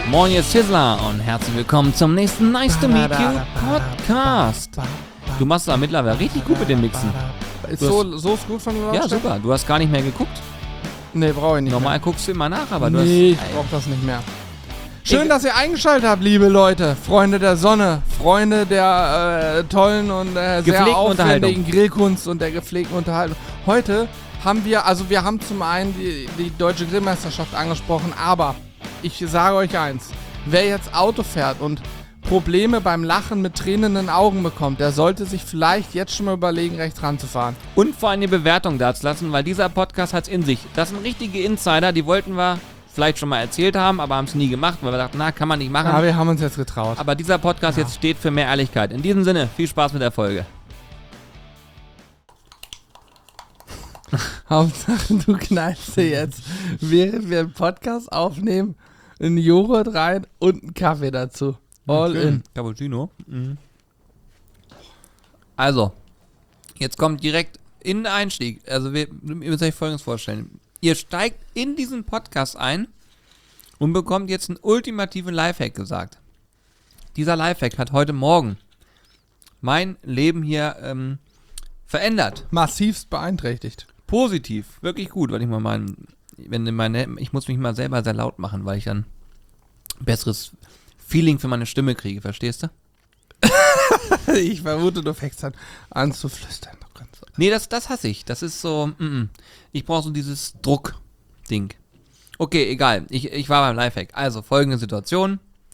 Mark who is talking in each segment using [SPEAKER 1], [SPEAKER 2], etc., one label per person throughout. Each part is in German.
[SPEAKER 1] Moin, ihr Sizzler und herzlich willkommen zum nächsten Nice to Meet You Podcast. Du machst es mittlerweile richtig gut mit dem Mixen.
[SPEAKER 2] So ist gut von mir.
[SPEAKER 1] Ja, super. Du hast gar nicht mehr geguckt.
[SPEAKER 2] Nee, brauche ich nicht
[SPEAKER 1] Normal
[SPEAKER 2] mehr.
[SPEAKER 1] guckst du immer nach, aber du
[SPEAKER 2] Nee,
[SPEAKER 1] hast...
[SPEAKER 2] ich brauche das nicht mehr. Schön, dass ihr eingeschaltet habt, liebe Leute. Freunde der Sonne, Freunde der tollen und sehr
[SPEAKER 1] Gepflegten
[SPEAKER 2] aufwendigen Grillkunst und der gepflegten Unterhaltung. Heute haben wir haben zum einen die Deutsche Grillmeisterschaft angesprochen, aber ich sage euch eins, wer jetzt Auto fährt und Probleme beim Lachen mit tränenden Augen bekommt, der sollte sich vielleicht jetzt schon mal überlegen, rechts ranzufahren.
[SPEAKER 1] Und vor allem eine Bewertung da zu lassen, weil dieser Podcast hat es in sich. Das sind richtige Insider, die wollten wir vielleicht schon mal erzählt haben, aber haben es nie gemacht, weil wir dachten, kann man nicht machen.
[SPEAKER 2] Ja, wir haben uns jetzt getraut.
[SPEAKER 1] Aber dieser Podcast jetzt steht für mehr Ehrlichkeit. In diesem Sinne, viel Spaß mit der Folge.
[SPEAKER 2] Hauptsache, du knallst dir jetzt, während wir einen Podcast aufnehmen, einen Joghurt rein und einen Kaffee dazu. All in.
[SPEAKER 1] Cappuccino. Mhm. Also, jetzt kommt direkt in den Einstieg. Also, ihr müsst euch Folgendes vorstellen. Ihr steigt in diesen Podcast ein und bekommt jetzt einen ultimativen Lifehack gesagt. Dieser Lifehack hat heute Morgen mein Leben hier verändert.
[SPEAKER 2] Massivst beeinträchtigt.
[SPEAKER 1] Positiv, wirklich gut, weil ich mal ich muss mich mal selber sehr laut machen, weil ich dann ein besseres Feeling für meine Stimme kriege, verstehst du?
[SPEAKER 2] Ich vermute, du fängst an zu flüstern.
[SPEAKER 1] Nee, das hasse ich. Das ist so, ich brauche so dieses Druck-Ding. Okay, egal. Ich war beim Lifehack. Also, folgende Situation.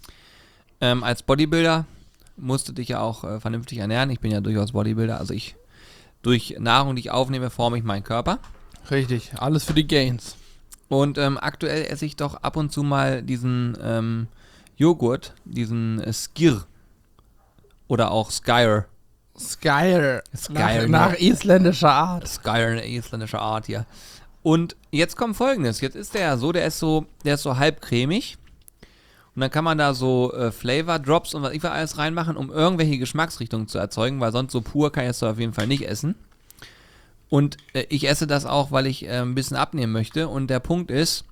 [SPEAKER 1] Als Bodybuilder musste dich ja auch vernünftig ernähren. Ich bin ja durchaus Bodybuilder, also durch Nahrung, die ich aufnehme, forme ich meinen Körper.
[SPEAKER 2] Richtig, alles für die Gains.
[SPEAKER 1] Und aktuell esse ich doch ab und zu mal diesen Joghurt, diesen Skyr. Oder auch Skyr.
[SPEAKER 2] Skyr.
[SPEAKER 1] Skyr.
[SPEAKER 2] Nach isländischer Art.
[SPEAKER 1] Skyr, eine isländische Art hier. Und jetzt kommt Folgendes. Jetzt ist der ist so halb cremig. Und dann kann man da so Flavor Drops und was ich alles reinmachen, um irgendwelche Geschmacksrichtungen zu erzeugen, weil sonst so pur kann ich es auf jeden Fall nicht essen. Und ich esse das auch, weil ich ein bisschen abnehmen möchte. Und der Punkt ist,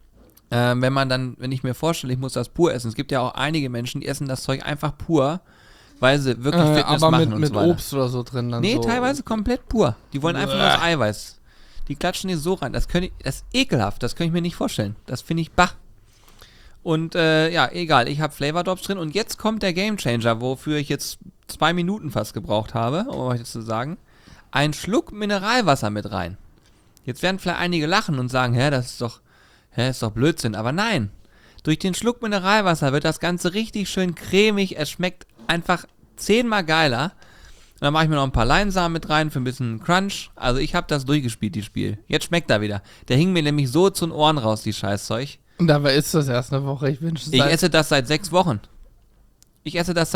[SPEAKER 1] wenn ich mir vorstelle, ich muss das pur essen. Es gibt ja auch einige Menschen, die essen das Zeug einfach pur, weil sie wirklich Fitness
[SPEAKER 2] aber
[SPEAKER 1] machen und
[SPEAKER 2] mit
[SPEAKER 1] so weiter.
[SPEAKER 2] Obst oder so drin dann.
[SPEAKER 1] Nee,
[SPEAKER 2] so.
[SPEAKER 1] teilweise komplett pur. Die wollen einfach nur das Eiweiß. Die klatschen die so rein. Das ist ekelhaft. Das kann ich mir nicht vorstellen. Das finde ich bah. Und egal. Ich habe Flavor Drops drin. Und jetzt kommt der Gamechanger, wofür ich jetzt 2 Minuten fast gebraucht habe, um euch das zu sagen. Ein Schluck Mineralwasser mit rein. Jetzt werden vielleicht einige lachen und sagen, ist doch Blödsinn. Aber nein. Durch den Schluck Mineralwasser wird das Ganze richtig schön cremig. Es schmeckt einfach 10-mal geiler. Und dann mache ich mir noch ein paar Leinsamen mit rein für ein bisschen Crunch. Also ich habe das durchgespielt, das Spiel. Jetzt schmeckt er wieder. Der hing mir nämlich so zu den Ohren raus, die Scheißzeug.
[SPEAKER 2] Und dabei ist das erst eine Woche. Ich
[SPEAKER 1] esse das seit 6 Wochen. Ich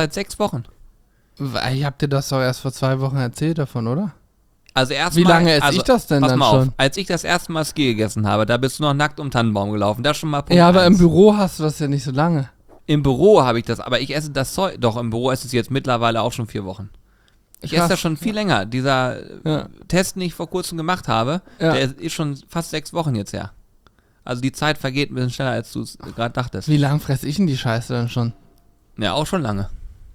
[SPEAKER 2] hab dir das doch erst vor 2 Wochen erzählt davon, oder?
[SPEAKER 1] Also erstmal.
[SPEAKER 2] Wie lange esse ich das denn
[SPEAKER 1] pass
[SPEAKER 2] dann
[SPEAKER 1] mal
[SPEAKER 2] schon?
[SPEAKER 1] Auf. Als ich das erste Mal Ski gegessen habe, da bist du noch nackt um Tannenbaum gelaufen. Das schon mal Punkt
[SPEAKER 2] Ja, aber
[SPEAKER 1] 1.
[SPEAKER 2] im Büro hast du das ja nicht so lange.
[SPEAKER 1] Im Büro habe ich das, aber ich esse das Zeug. Doch, im Büro esse ich es jetzt mittlerweile auch schon 4 Wochen. Ich esse das schon viel länger. Dieser Test, den ich vor kurzem gemacht habe, der ist schon fast 6 Wochen jetzt her. Also die Zeit vergeht ein bisschen schneller, als du es gerade dachtest.
[SPEAKER 2] Wie lange fresse ich denn die Scheiße dann schon?
[SPEAKER 1] Ja, auch schon lange.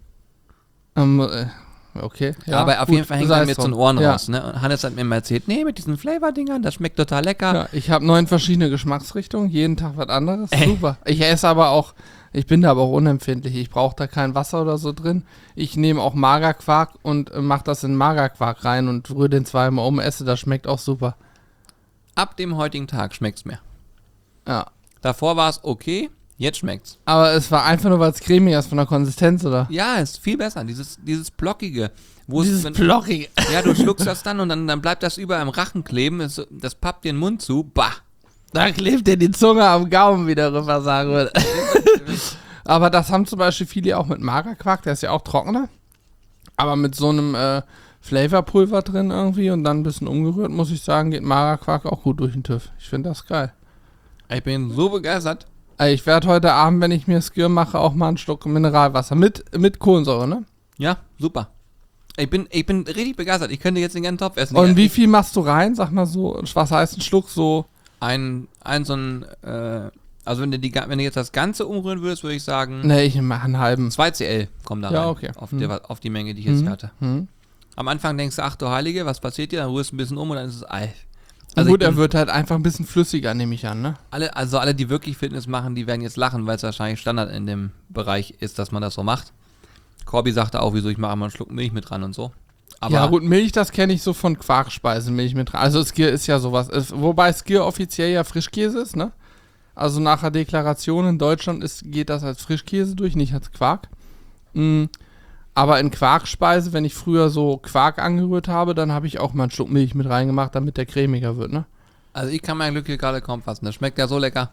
[SPEAKER 2] Okay.
[SPEAKER 1] Ja, aber auf jeden Fall hängt er mir zu den Ohren
[SPEAKER 2] ja.
[SPEAKER 1] raus. Ne? Und Hannes hat mir mal erzählt, nee, mit diesen Flavor-Dingern, das schmeckt total lecker.
[SPEAKER 2] Ja, ich habe 9 verschiedene Geschmacksrichtungen, jeden Tag was anderes. Super. Ich esse aber auch, ich bin da aber auch unempfindlich. Ich brauche da kein Wasser oder so drin. Ich nehme auch Magerquark und mache das in Magerquark rein und rühre den 2-mal um, esse, das schmeckt auch super.
[SPEAKER 1] Ab dem heutigen Tag schmeckt's mir.
[SPEAKER 2] Ja.
[SPEAKER 1] Davor war es okay, jetzt schmeckt's.
[SPEAKER 2] Aber es war einfach nur, weil es cremig ist von der Konsistenz, oder?
[SPEAKER 1] Ja, ist viel besser. Dieses Blockige.
[SPEAKER 2] Blockige.
[SPEAKER 1] Ja, du schluckst das dann und dann bleibt das überall im Rachen kleben. Das pappt dir den Mund zu. Bah.
[SPEAKER 2] Da klebt dir die Zunge am Gaumen, wie der Rüffer sagen würde. Aber das haben zum Beispiel viele auch mit Magerquark, der ist ja auch trockener. Aber mit so einem Flavorpulver drin irgendwie und dann ein bisschen umgerührt, muss ich sagen, geht Magerquark auch gut durch den TÜV. Ich finde das geil.
[SPEAKER 1] Ich bin so begeistert.
[SPEAKER 2] Ich werde heute Abend, wenn ich mir Skyr mache, auch mal einen Schluck Mineralwasser mit Kohlensäure, ne?
[SPEAKER 1] Ja, super. Ich bin richtig begeistert. Ich könnte jetzt den ganzen Topf essen.
[SPEAKER 2] Und wie viel machst du rein? Sag mal so, was heißt ein Schluck so?
[SPEAKER 1] So ein Also wenn du jetzt das Ganze umrühren würdest, würde ich sagen,
[SPEAKER 2] Nee, ich mache einen halben.
[SPEAKER 1] 2 CL kommen da
[SPEAKER 2] Ja,
[SPEAKER 1] rein.
[SPEAKER 2] okay.
[SPEAKER 1] Auf die Menge, die ich jetzt hatte.
[SPEAKER 2] Hm.
[SPEAKER 1] Am Anfang denkst du, ach du Heilige, was passiert dir? Dann rührst du ein bisschen um und dann ist es Ei.
[SPEAKER 2] Gut, er wird halt einfach ein bisschen flüssiger, nehme ich an, ne?
[SPEAKER 1] Alle, die wirklich Fitness machen, die werden jetzt lachen, weil es wahrscheinlich Standard in dem Bereich ist, dass man das so macht. Corby sagte auch, wieso ich mache immer einen Schluck Milch mit dran und so. Aber
[SPEAKER 2] ja gut, Milch, das kenne ich so von Quarkspeisen, Milch mit dran. Also Skyr ist ja sowas. Wobei Skyr offiziell ja Frischkäse ist, ne? Also nach der Deklaration in Deutschland geht das als Frischkäse durch, nicht als Quark. Aber in Quarkspeise, wenn ich früher so Quark angerührt habe, dann habe ich auch mal einen Schluck Milch mit reingemacht, damit der cremiger wird, ne?
[SPEAKER 1] Also ich kann mein Glück hier gerade kaum fassen. Das schmeckt ja so lecker.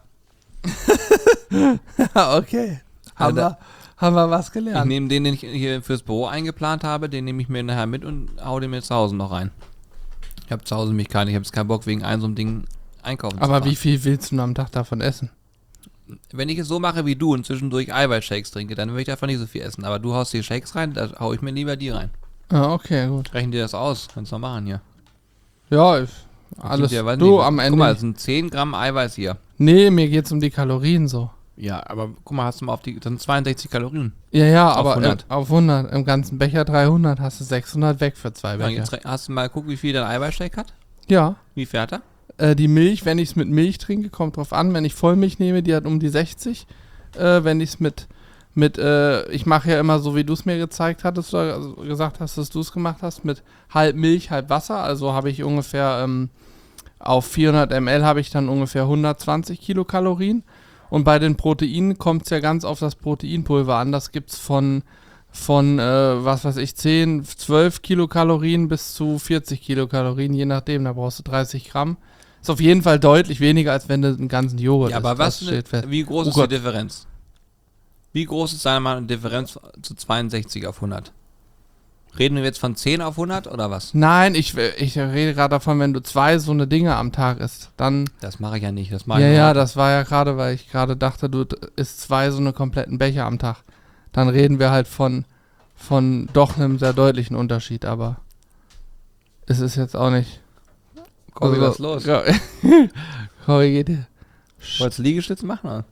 [SPEAKER 2] Okay. Haben wir was
[SPEAKER 1] Ich
[SPEAKER 2] gelernt.
[SPEAKER 1] nehme den ich hier fürs Büro eingeplant habe, den nehme ich mir nachher mit und hau den mir zu Hause noch rein. Ich habe zu Hause nämlich keinen. Ich habe jetzt keinen Bock, wegen einem so einem Ding einkaufen zu
[SPEAKER 2] Aber
[SPEAKER 1] fahren.
[SPEAKER 2] wie viel willst du am Tag davon essen?
[SPEAKER 1] Wenn ich es so mache wie du und zwischendurch Eiweißshakes trinke, dann will ich davon nicht so viel essen. Aber du haust die Shakes rein, da hau ich mir lieber die rein.
[SPEAKER 2] Ah, okay, gut.
[SPEAKER 1] Rechnen dir das aus. Kannst du noch machen hier.
[SPEAKER 2] Ja, alles.
[SPEAKER 1] Ja, weiß
[SPEAKER 2] Du,
[SPEAKER 1] nicht,
[SPEAKER 2] am Ende.
[SPEAKER 1] Guck mal, es sind 10 Gramm Eiweiß hier.
[SPEAKER 2] Nee, mir geht's um die Kalorien so.
[SPEAKER 1] Ja, aber guck mal, hast du mal das sind 62 Kalorien.
[SPEAKER 2] Ja,
[SPEAKER 1] Auf
[SPEAKER 2] aber
[SPEAKER 1] 100.
[SPEAKER 2] auf 100. Im ganzen Becher 300 hast du 600 weg für 2
[SPEAKER 1] Ja,
[SPEAKER 2] Becher.
[SPEAKER 1] jetzt hast du mal geguckt, wie viel dein Eiweißshake hat?
[SPEAKER 2] Ja.
[SPEAKER 1] Wie viel hat er?
[SPEAKER 2] Die Milch, wenn ich es mit Milch trinke, kommt drauf an. Wenn ich Vollmilch nehme, die hat um die 60. Wenn ich es ich mache ja immer so, wie du es mir gezeigt hattest oder also gesagt hast, dass du es gemacht hast, mit halb Milch, halb Wasser. Also habe ich ungefähr auf 400 ml habe ich dann ungefähr 120 Kilokalorien. Und bei den Proteinen kommt es ja ganz auf das Proteinpulver an. Das gibt es von was weiß ich, 10, 12 Kilokalorien bis zu 40 Kilokalorien, je nachdem. Da brauchst du 30 Gramm. Ist auf jeden Fall deutlich weniger, als wenn du einen ganzen Joghurt
[SPEAKER 1] Ja, aber
[SPEAKER 2] isst. Das steht fest.
[SPEAKER 1] wie groß
[SPEAKER 2] Oh
[SPEAKER 1] ist
[SPEAKER 2] Gott.
[SPEAKER 1] die Differenz? Wie groß ist deiner Meinung nach die Differenz zu 62 auf 100? Reden wir jetzt von 10 auf 100 oder was?
[SPEAKER 2] Nein, ich rede gerade davon, wenn du 2 so eine Dinge am Tag isst, dann...
[SPEAKER 1] Das mache ich ja nicht. Das mache ich
[SPEAKER 2] Ja,
[SPEAKER 1] nur-
[SPEAKER 2] ja, das war ja gerade, weil ich gerade dachte, du isst 2 so eine kompletten Becher am Tag. Dann reden wir halt von doch einem sehr deutlichen Unterschied, aber es ist jetzt auch nicht...
[SPEAKER 1] Corby, was ist los?
[SPEAKER 2] Ja. Corby, geht dir.
[SPEAKER 1] Wolltest du Liegestütze machen? Oder?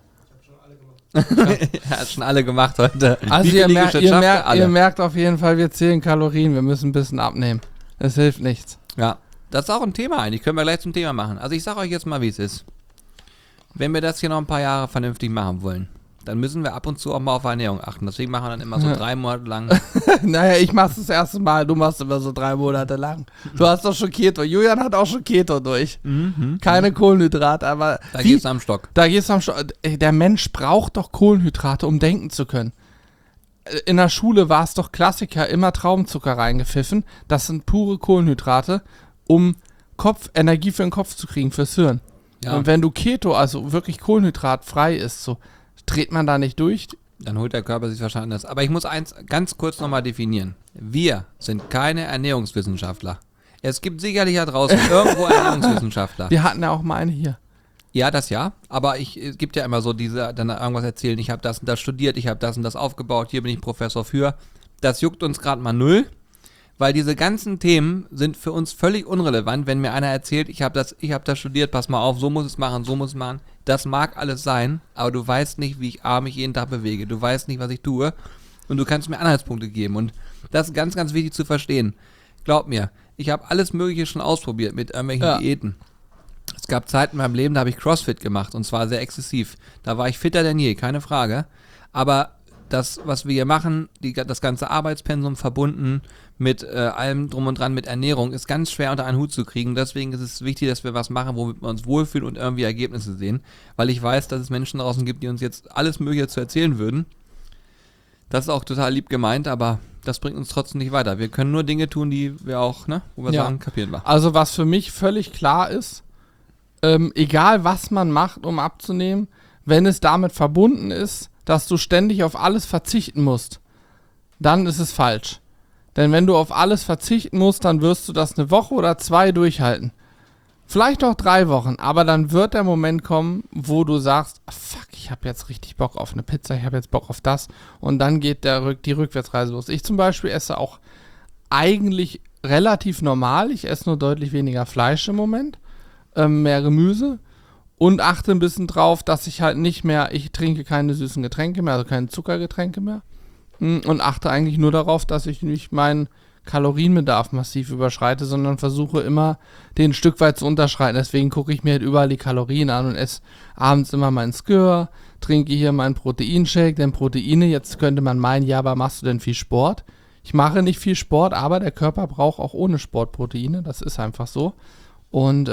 [SPEAKER 1] Er hat schon alle gemacht heute.
[SPEAKER 2] Also
[SPEAKER 1] Wie viele
[SPEAKER 2] ihr
[SPEAKER 1] Liegestütze schafft er? Alle.
[SPEAKER 2] merkt auf jeden Fall, wir zählen Kalorien, wir müssen ein bisschen abnehmen. Es hilft nichts.
[SPEAKER 1] Ja, das ist auch ein Thema eigentlich. Können wir gleich zum Thema machen. Also ich sage euch jetzt mal, wie es ist. Wenn wir das hier noch ein paar Jahre vernünftig machen wollen, dann müssen wir ab und zu auch mal auf Ernährung achten. Deswegen machen wir dann immer so 3 Monate lang.
[SPEAKER 2] Naja, ich mach's das erste Mal, du machst immer so 3 Monate lang. Du hast doch schon Keto. Julian hat auch schon Keto durch. Keine Kohlenhydrate, aber...
[SPEAKER 1] Da geht's am Stock.
[SPEAKER 2] Da geht's am Stock. Der Mensch braucht doch Kohlenhydrate, um denken zu können. In der Schule war es doch Klassiker, immer Traubenzucker reingepfiffen. Das sind pure Kohlenhydrate, um Energie für den Kopf zu kriegen, fürs Hirn.
[SPEAKER 1] Ja.
[SPEAKER 2] Und wenn du Keto, also wirklich kohlenhydratfrei isst, so, dreht man da nicht durch?
[SPEAKER 1] Dann holt der Körper sich wahrscheinlich anders. Aber ich muss eins ganz kurz nochmal definieren. Wir sind keine Ernährungswissenschaftler. Es gibt sicherlich da draußen irgendwo Ernährungswissenschaftler.
[SPEAKER 2] Wir hatten ja auch mal eine hier.
[SPEAKER 1] Ja, das ja. Aber es gibt ja immer so diese, dann irgendwas erzählen, ich habe das und das studiert, ich habe das und das aufgebaut, hier bin ich Professor für. Das juckt uns gerade mal null. Weil diese ganzen Themen sind für uns völlig unrelevant, wenn mir einer erzählt, ich habe das studiert, pass mal auf, so muss es machen, so muss es machen. Das mag alles sein, aber du weißt nicht, wie ich mich jeden Tag bewege. Du weißt nicht, was ich tue und du kannst mir Anhaltspunkte geben. Und das ist ganz, ganz wichtig zu verstehen. Glaub mir, ich habe alles Mögliche schon ausprobiert mit irgendwelchen Diäten. Es gab Zeiten in meinem Leben, da habe ich CrossFit gemacht und zwar sehr exzessiv. Da war ich fitter denn je, keine Frage. Aber das, was wir hier machen, das ganze Arbeitspensum verbunden mit allem drum und dran, mit Ernährung, ist ganz schwer unter einen Hut zu kriegen. Deswegen ist es wichtig, dass wir was machen, womit wir uns wohlfühlen und irgendwie Ergebnisse sehen. Weil ich weiß, dass es Menschen draußen gibt, die uns jetzt alles Mögliche zu erzählen würden. Das ist auch total lieb gemeint, aber das bringt uns trotzdem nicht weiter. Wir können nur Dinge tun, die wir auch, wo wir sagen, kapieren wir.
[SPEAKER 2] Also was für mich völlig klar ist, egal was man macht, um abzunehmen, wenn es damit verbunden ist, dass du ständig auf alles verzichten musst, dann ist es falsch. Denn wenn du auf alles verzichten musst, dann wirst du das 1 Woche oder 2 durchhalten. Vielleicht auch 3 Wochen, aber dann wird der Moment kommen, wo du sagst, fuck, ich habe jetzt richtig Bock auf eine Pizza, ich habe jetzt Bock auf das und dann geht die Rückwärtsreise los. Ich zum Beispiel esse auch eigentlich relativ normal, ich esse nur deutlich weniger Fleisch im Moment, mehr Gemüse und achte ein bisschen drauf, dass ich halt nicht mehr, ich trinke keine süßen Getränke mehr, also keine Zuckergetränke mehr. Und achte eigentlich nur darauf, dass ich nicht meinen Kalorienbedarf massiv überschreite, sondern versuche immer, den ein Stück weit zu unterschreiten. Deswegen gucke ich mir halt überall die Kalorien an und esse abends immer meinen Skür, trinke hier meinen Proteinshake, denn Proteine, jetzt könnte man meinen, ja, aber machst du denn viel Sport? Ich mache nicht viel Sport, aber der Körper braucht auch ohne Sport Proteine, das ist einfach so. Und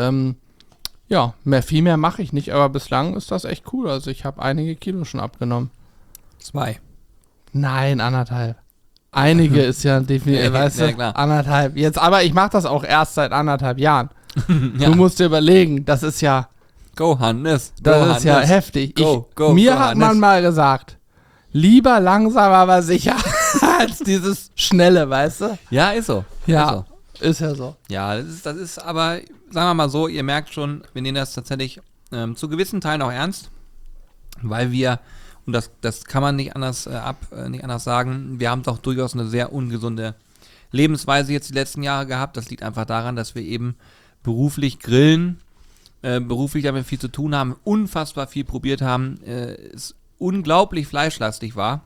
[SPEAKER 2] ja, viel mehr mache ich nicht, aber bislang ist das echt cool. Also ich habe einige Kilo schon abgenommen.
[SPEAKER 1] 2.
[SPEAKER 2] Nein, 1,5. Einige ist ja definitiv, weißt du,
[SPEAKER 1] klar.
[SPEAKER 2] 1,5. Jetzt, aber ich mache das auch erst seit 1,5 Jahren.
[SPEAKER 1] Ja.
[SPEAKER 2] Du musst dir überlegen, das ist ja,
[SPEAKER 1] Go Hannes.
[SPEAKER 2] das ist ja heftig. Mir hat man mal gesagt, lieber langsam, aber sicher, als dieses Schnelle, weißt du?
[SPEAKER 1] Ja, ist so.
[SPEAKER 2] Ja,
[SPEAKER 1] Ist so.
[SPEAKER 2] ist ja so.
[SPEAKER 1] Ja, das ist aber, sagen wir mal so, ihr merkt schon, wir nehmen das tatsächlich zu gewissen Teilen auch ernst, weil wir, und das kann man nicht anders nicht anders sagen, wir haben doch durchaus eine sehr ungesunde Lebensweise jetzt die letzten Jahre gehabt. Das liegt einfach daran, dass wir eben beruflich grillen, beruflich damit viel zu tun haben, unfassbar viel probiert haben, es unglaublich fleischlastig war.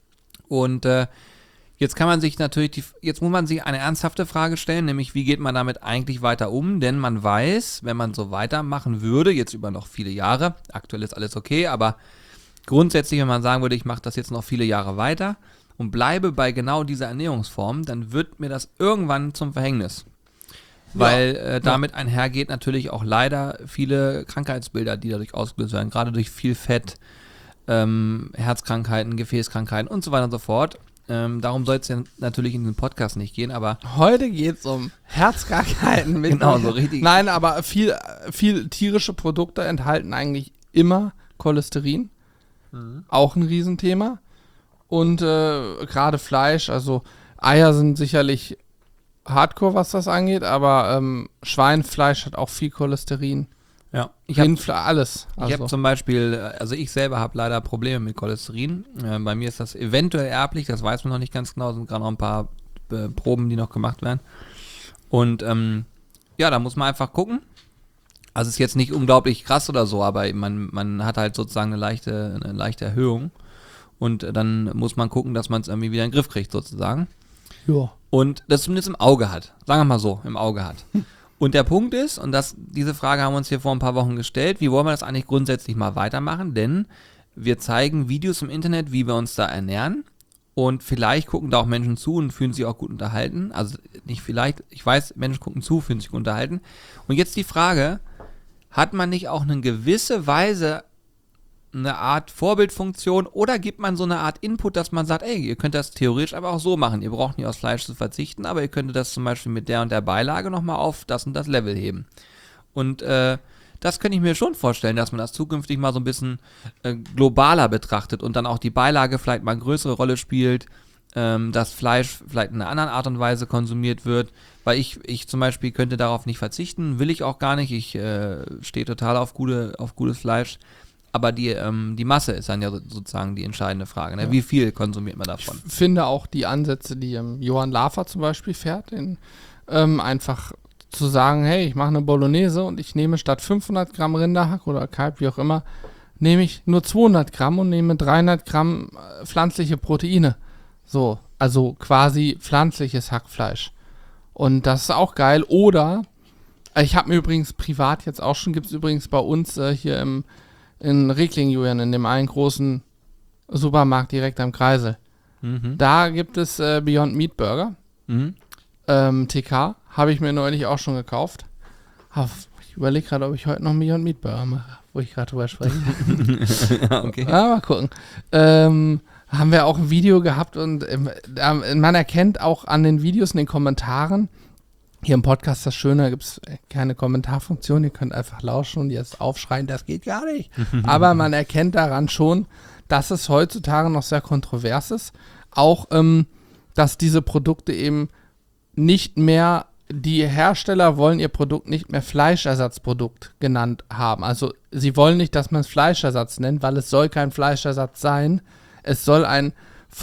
[SPEAKER 1] Und jetzt kann man sich natürlich, jetzt muss man sich eine ernsthafte Frage stellen, nämlich wie geht man damit eigentlich weiter um? Denn man weiß, wenn man so weitermachen würde, jetzt über noch viele Jahre, aktuell ist alles okay, aber grundsätzlich, wenn man sagen würde, ich mache das jetzt noch viele Jahre weiter und bleibe bei genau dieser Ernährungsform, dann wird mir das irgendwann zum Verhängnis. Weil damit einhergeht natürlich auch leider viele Krankheitsbilder, die dadurch ausgelöst werden, gerade durch viel Fett, Herzkrankheiten, Gefäßkrankheiten und so weiter und so fort. Darum soll es ja natürlich in den Podcast nicht gehen, aber
[SPEAKER 2] Heute geht es um Herzkrankheiten.
[SPEAKER 1] Genau, so richtig.
[SPEAKER 2] Nein, aber viel tierische Produkte enthalten eigentlich immer Cholesterin. Auch ein Riesenthema. Und gerade Fleisch, also Eier sind sicherlich Hardcore, was das angeht, aber Schweinefleisch hat auch viel Cholesterin.
[SPEAKER 1] ja,
[SPEAKER 2] Alles.
[SPEAKER 1] Ich habe zum Beispiel, also ich selber habe leider Probleme mit Cholesterin. Bei mir ist das eventuell erblich, das weiß man noch nicht ganz genau, sind gerade noch ein paar Proben, die noch gemacht werden. Und ja, da muss man einfach gucken. Also es ist jetzt nicht unglaublich krass oder so, aber man hat halt sozusagen eine leichte Erhöhung. Und dann muss man gucken, dass man es irgendwie wieder in den Griff kriegt sozusagen.
[SPEAKER 2] Ja.
[SPEAKER 1] Und das zumindest im Auge hat. Sagen wir mal so, im Auge hat. Und der Punkt ist, und diese Frage haben wir uns hier vor ein paar Wochen gestellt, wie wollen wir das eigentlich grundsätzlich mal weitermachen? Denn wir zeigen Videos im Internet, wie wir uns da ernähren. Und vielleicht gucken da auch Menschen zu und fühlen sich auch gut unterhalten. Also nicht vielleicht, ich weiß, Menschen gucken zu, fühlen sich gut unterhalten. Und jetzt die Frage, hat man nicht auch eine gewisse Weise eine Art Vorbildfunktion oder gibt man so eine Art Input, dass man sagt, ey, ihr könnt das theoretisch aber auch so machen. Ihr braucht nicht aufs Fleisch zu verzichten, aber ihr könntet das zum Beispiel mit der und der Beilage nochmal auf das und das Level heben. Und das könnte ich mir schon vorstellen, dass man das zukünftig mal so ein bisschen globaler betrachtet und dann auch die Beilage vielleicht mal eine größere Rolle spielt, dass Fleisch vielleicht in einer anderen Art und Weise konsumiert wird, weil ich zum Beispiel könnte darauf nicht verzichten, will ich auch gar nicht, ich stehe total auf gutes Fleisch, aber die Masse ist dann ja sozusagen die entscheidende Frage, ne?
[SPEAKER 2] Ja.
[SPEAKER 1] Wie viel konsumiert man davon?
[SPEAKER 2] Ich finde auch die Ansätze, die Johann Lafer zum Beispiel fährt, einfach zu sagen, hey, ich mache eine Bolognese und ich nehme statt 500 Gramm Rinderhack oder Kalb, wie auch immer, nehme ich nur 200 Gramm und nehme 300 Gramm pflanzliche Proteine. So, also quasi pflanzliches Hackfleisch. Und das ist auch geil. Oder, ich habe mir übrigens privat jetzt auch schon, gibt es übrigens bei uns hier in Reckling, Julian, in dem einen großen Supermarkt direkt am Kreisel.
[SPEAKER 1] Mhm.
[SPEAKER 2] Da gibt es Beyond Meat Burger.
[SPEAKER 1] Mhm.
[SPEAKER 2] TK habe ich mir neulich auch schon gekauft. Ich überlege gerade, ob ich heute noch einen Beyond Meat Burger mache, wo ich gerade drüber spreche.
[SPEAKER 1] Okay.
[SPEAKER 2] Mal gucken. Haben wir auch ein Video gehabt und man erkennt auch an den Videos, in den Kommentaren, hier im Podcast das Schöne, da gibt es keine Kommentarfunktion, ihr könnt einfach lauschen und jetzt aufschreien, das geht gar nicht. Aber man erkennt daran schon, dass es heutzutage noch sehr kontrovers ist. Auch, dass diese Produkte eben nicht mehr, die Hersteller wollen ihr Produkt nicht mehr Fleischersatzprodukt genannt haben. Also sie wollen nicht, dass man es Fleischersatz nennt, weil es soll kein Fleischersatz sein. Es soll ein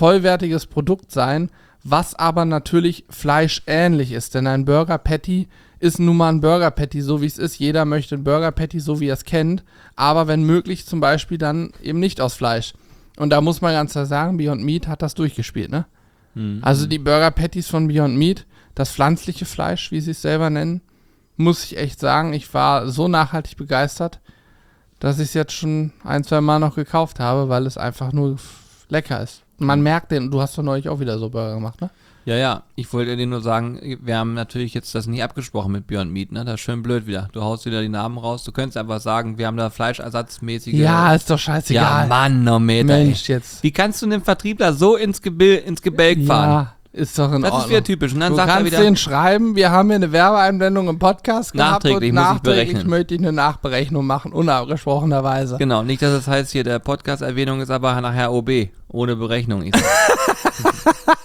[SPEAKER 2] vollwertiges Produkt sein, was aber natürlich fleischähnlich ist. Denn ein Burger Patty ist nun mal ein Burger Patty, so wie es ist. Jeder möchte ein Burger Patty, so wie er es kennt. Aber wenn möglich zum Beispiel dann eben nicht aus Fleisch. Und da muss man ganz klar sagen, Beyond Meat hat das durchgespielt, ne? Also die Burger Patties von Beyond Meat, das pflanzliche Fleisch, wie sie es selber nennen, muss ich echt sagen, ich war so nachhaltig begeistert, dass ich es jetzt schon 1-2 Mal noch gekauft habe, weil es einfach nur lecker ist. Man merkt den, du hast doch neulich auch wieder so Burger gemacht, ne?
[SPEAKER 1] Ja, ich wollte dir nur sagen, wir haben natürlich jetzt das nicht abgesprochen mit Beyond Meat, ne? Das ist schön blöd wieder. Du haust wieder die Namen raus. Du könntest einfach sagen, wir haben da fleischersatzmäßige...
[SPEAKER 2] Ja, ist doch scheißegal.
[SPEAKER 1] Ja, Mann, no Meter,
[SPEAKER 2] Mensch,
[SPEAKER 1] ey.
[SPEAKER 2] jetzt.
[SPEAKER 1] Wie kannst du einen Vertriebler so ins Gebälk fahren?
[SPEAKER 2] Ja, ist doch in
[SPEAKER 1] Das
[SPEAKER 2] Ordnung.
[SPEAKER 1] ist wieder typisch. Und dann
[SPEAKER 2] Du
[SPEAKER 1] sagt er
[SPEAKER 2] kannst
[SPEAKER 1] wieder,
[SPEAKER 2] den schreiben, wir haben hier eine Werbeeinblendung im Podcast gehabt
[SPEAKER 1] Nachträglich
[SPEAKER 2] und
[SPEAKER 1] muss ich
[SPEAKER 2] nachträglich
[SPEAKER 1] berechnen.
[SPEAKER 2] möchte ich eine Nachberechnung machen, unabgesprochenerweise.
[SPEAKER 1] genau, nicht, dass es heißt hier, der Podcast-Erwähnung ist aber nachher OB, ohne Berechnung. Ich sag,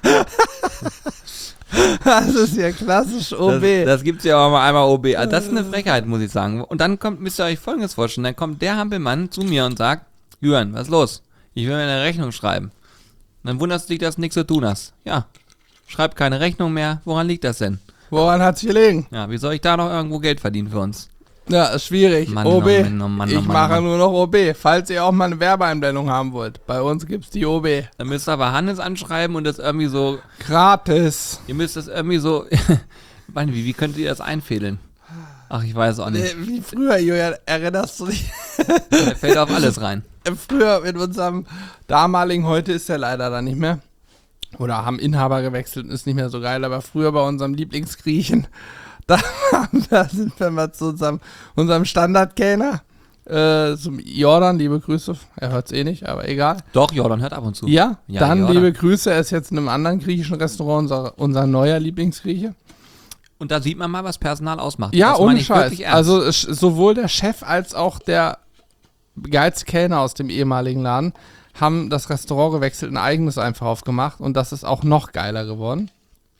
[SPEAKER 2] Das ist ja klassisch OB.
[SPEAKER 1] das gibt's ja auch mal einmal OB. Also das ist eine Frechheit, muss ich sagen. Und dann müsst ihr euch Folgendes vorstellen, dann kommt der Hampelmann zu mir und sagt, Jürgen, was ist los? Ich will mir eine Rechnung schreiben. Und dann wunderst du dich, dass du nichts zu tun hast. Ja, schreib keine Rechnung mehr. Woran liegt das denn?
[SPEAKER 2] Woran hat's gelegen?
[SPEAKER 1] Ja, wie soll ich da noch irgendwo Geld verdienen für uns?
[SPEAKER 2] Ja, ist schwierig.
[SPEAKER 1] Mann,
[SPEAKER 2] OB.
[SPEAKER 1] oh Mann, oh Mann, oh
[SPEAKER 2] Ich
[SPEAKER 1] Mann,
[SPEAKER 2] mache
[SPEAKER 1] Mann.
[SPEAKER 2] nur noch OB. Falls ihr auch mal eine Werbeeinblendung haben wollt, bei uns gibt's die OB.
[SPEAKER 1] Dann müsst ihr aber Hannes anschreiben und das irgendwie so,
[SPEAKER 2] Gratis.
[SPEAKER 1] ihr müsst das irgendwie so, Mann, wie könnt ihr das einfädeln? Ach, ich weiß auch nicht.
[SPEAKER 2] Wie früher, Julian, erinnerst du dich?
[SPEAKER 1] Da fällt auf alles rein.
[SPEAKER 2] Früher mit unserem damaligen, heute ist er leider da nicht mehr. Oder haben Inhaber gewechselt und ist nicht mehr so geil, aber früher bei unserem Lieblingsgriechen, da sind wir mal zu unserem Standardkellner, zum Jordan, liebe Grüße, er hört's eh nicht, aber egal.
[SPEAKER 1] Doch, Jordan hört ab und zu.
[SPEAKER 2] Ja,
[SPEAKER 1] Ja,
[SPEAKER 2] dann
[SPEAKER 1] Jordan.
[SPEAKER 2] liebe Grüße, er ist jetzt in einem anderen griechischen Restaurant, unser neuer Lieblingsgrieche.
[SPEAKER 1] Und da sieht man mal, was Personal ausmacht.
[SPEAKER 2] Ja,
[SPEAKER 1] Das meine
[SPEAKER 2] ohne
[SPEAKER 1] ich
[SPEAKER 2] Scheiß.
[SPEAKER 1] wirklich ernst.
[SPEAKER 2] Also sowohl der Chef als auch der geilste Kellner aus dem ehemaligen Laden haben das Restaurant gewechselt, ein eigenes einfach aufgemacht und das ist auch noch geiler geworden.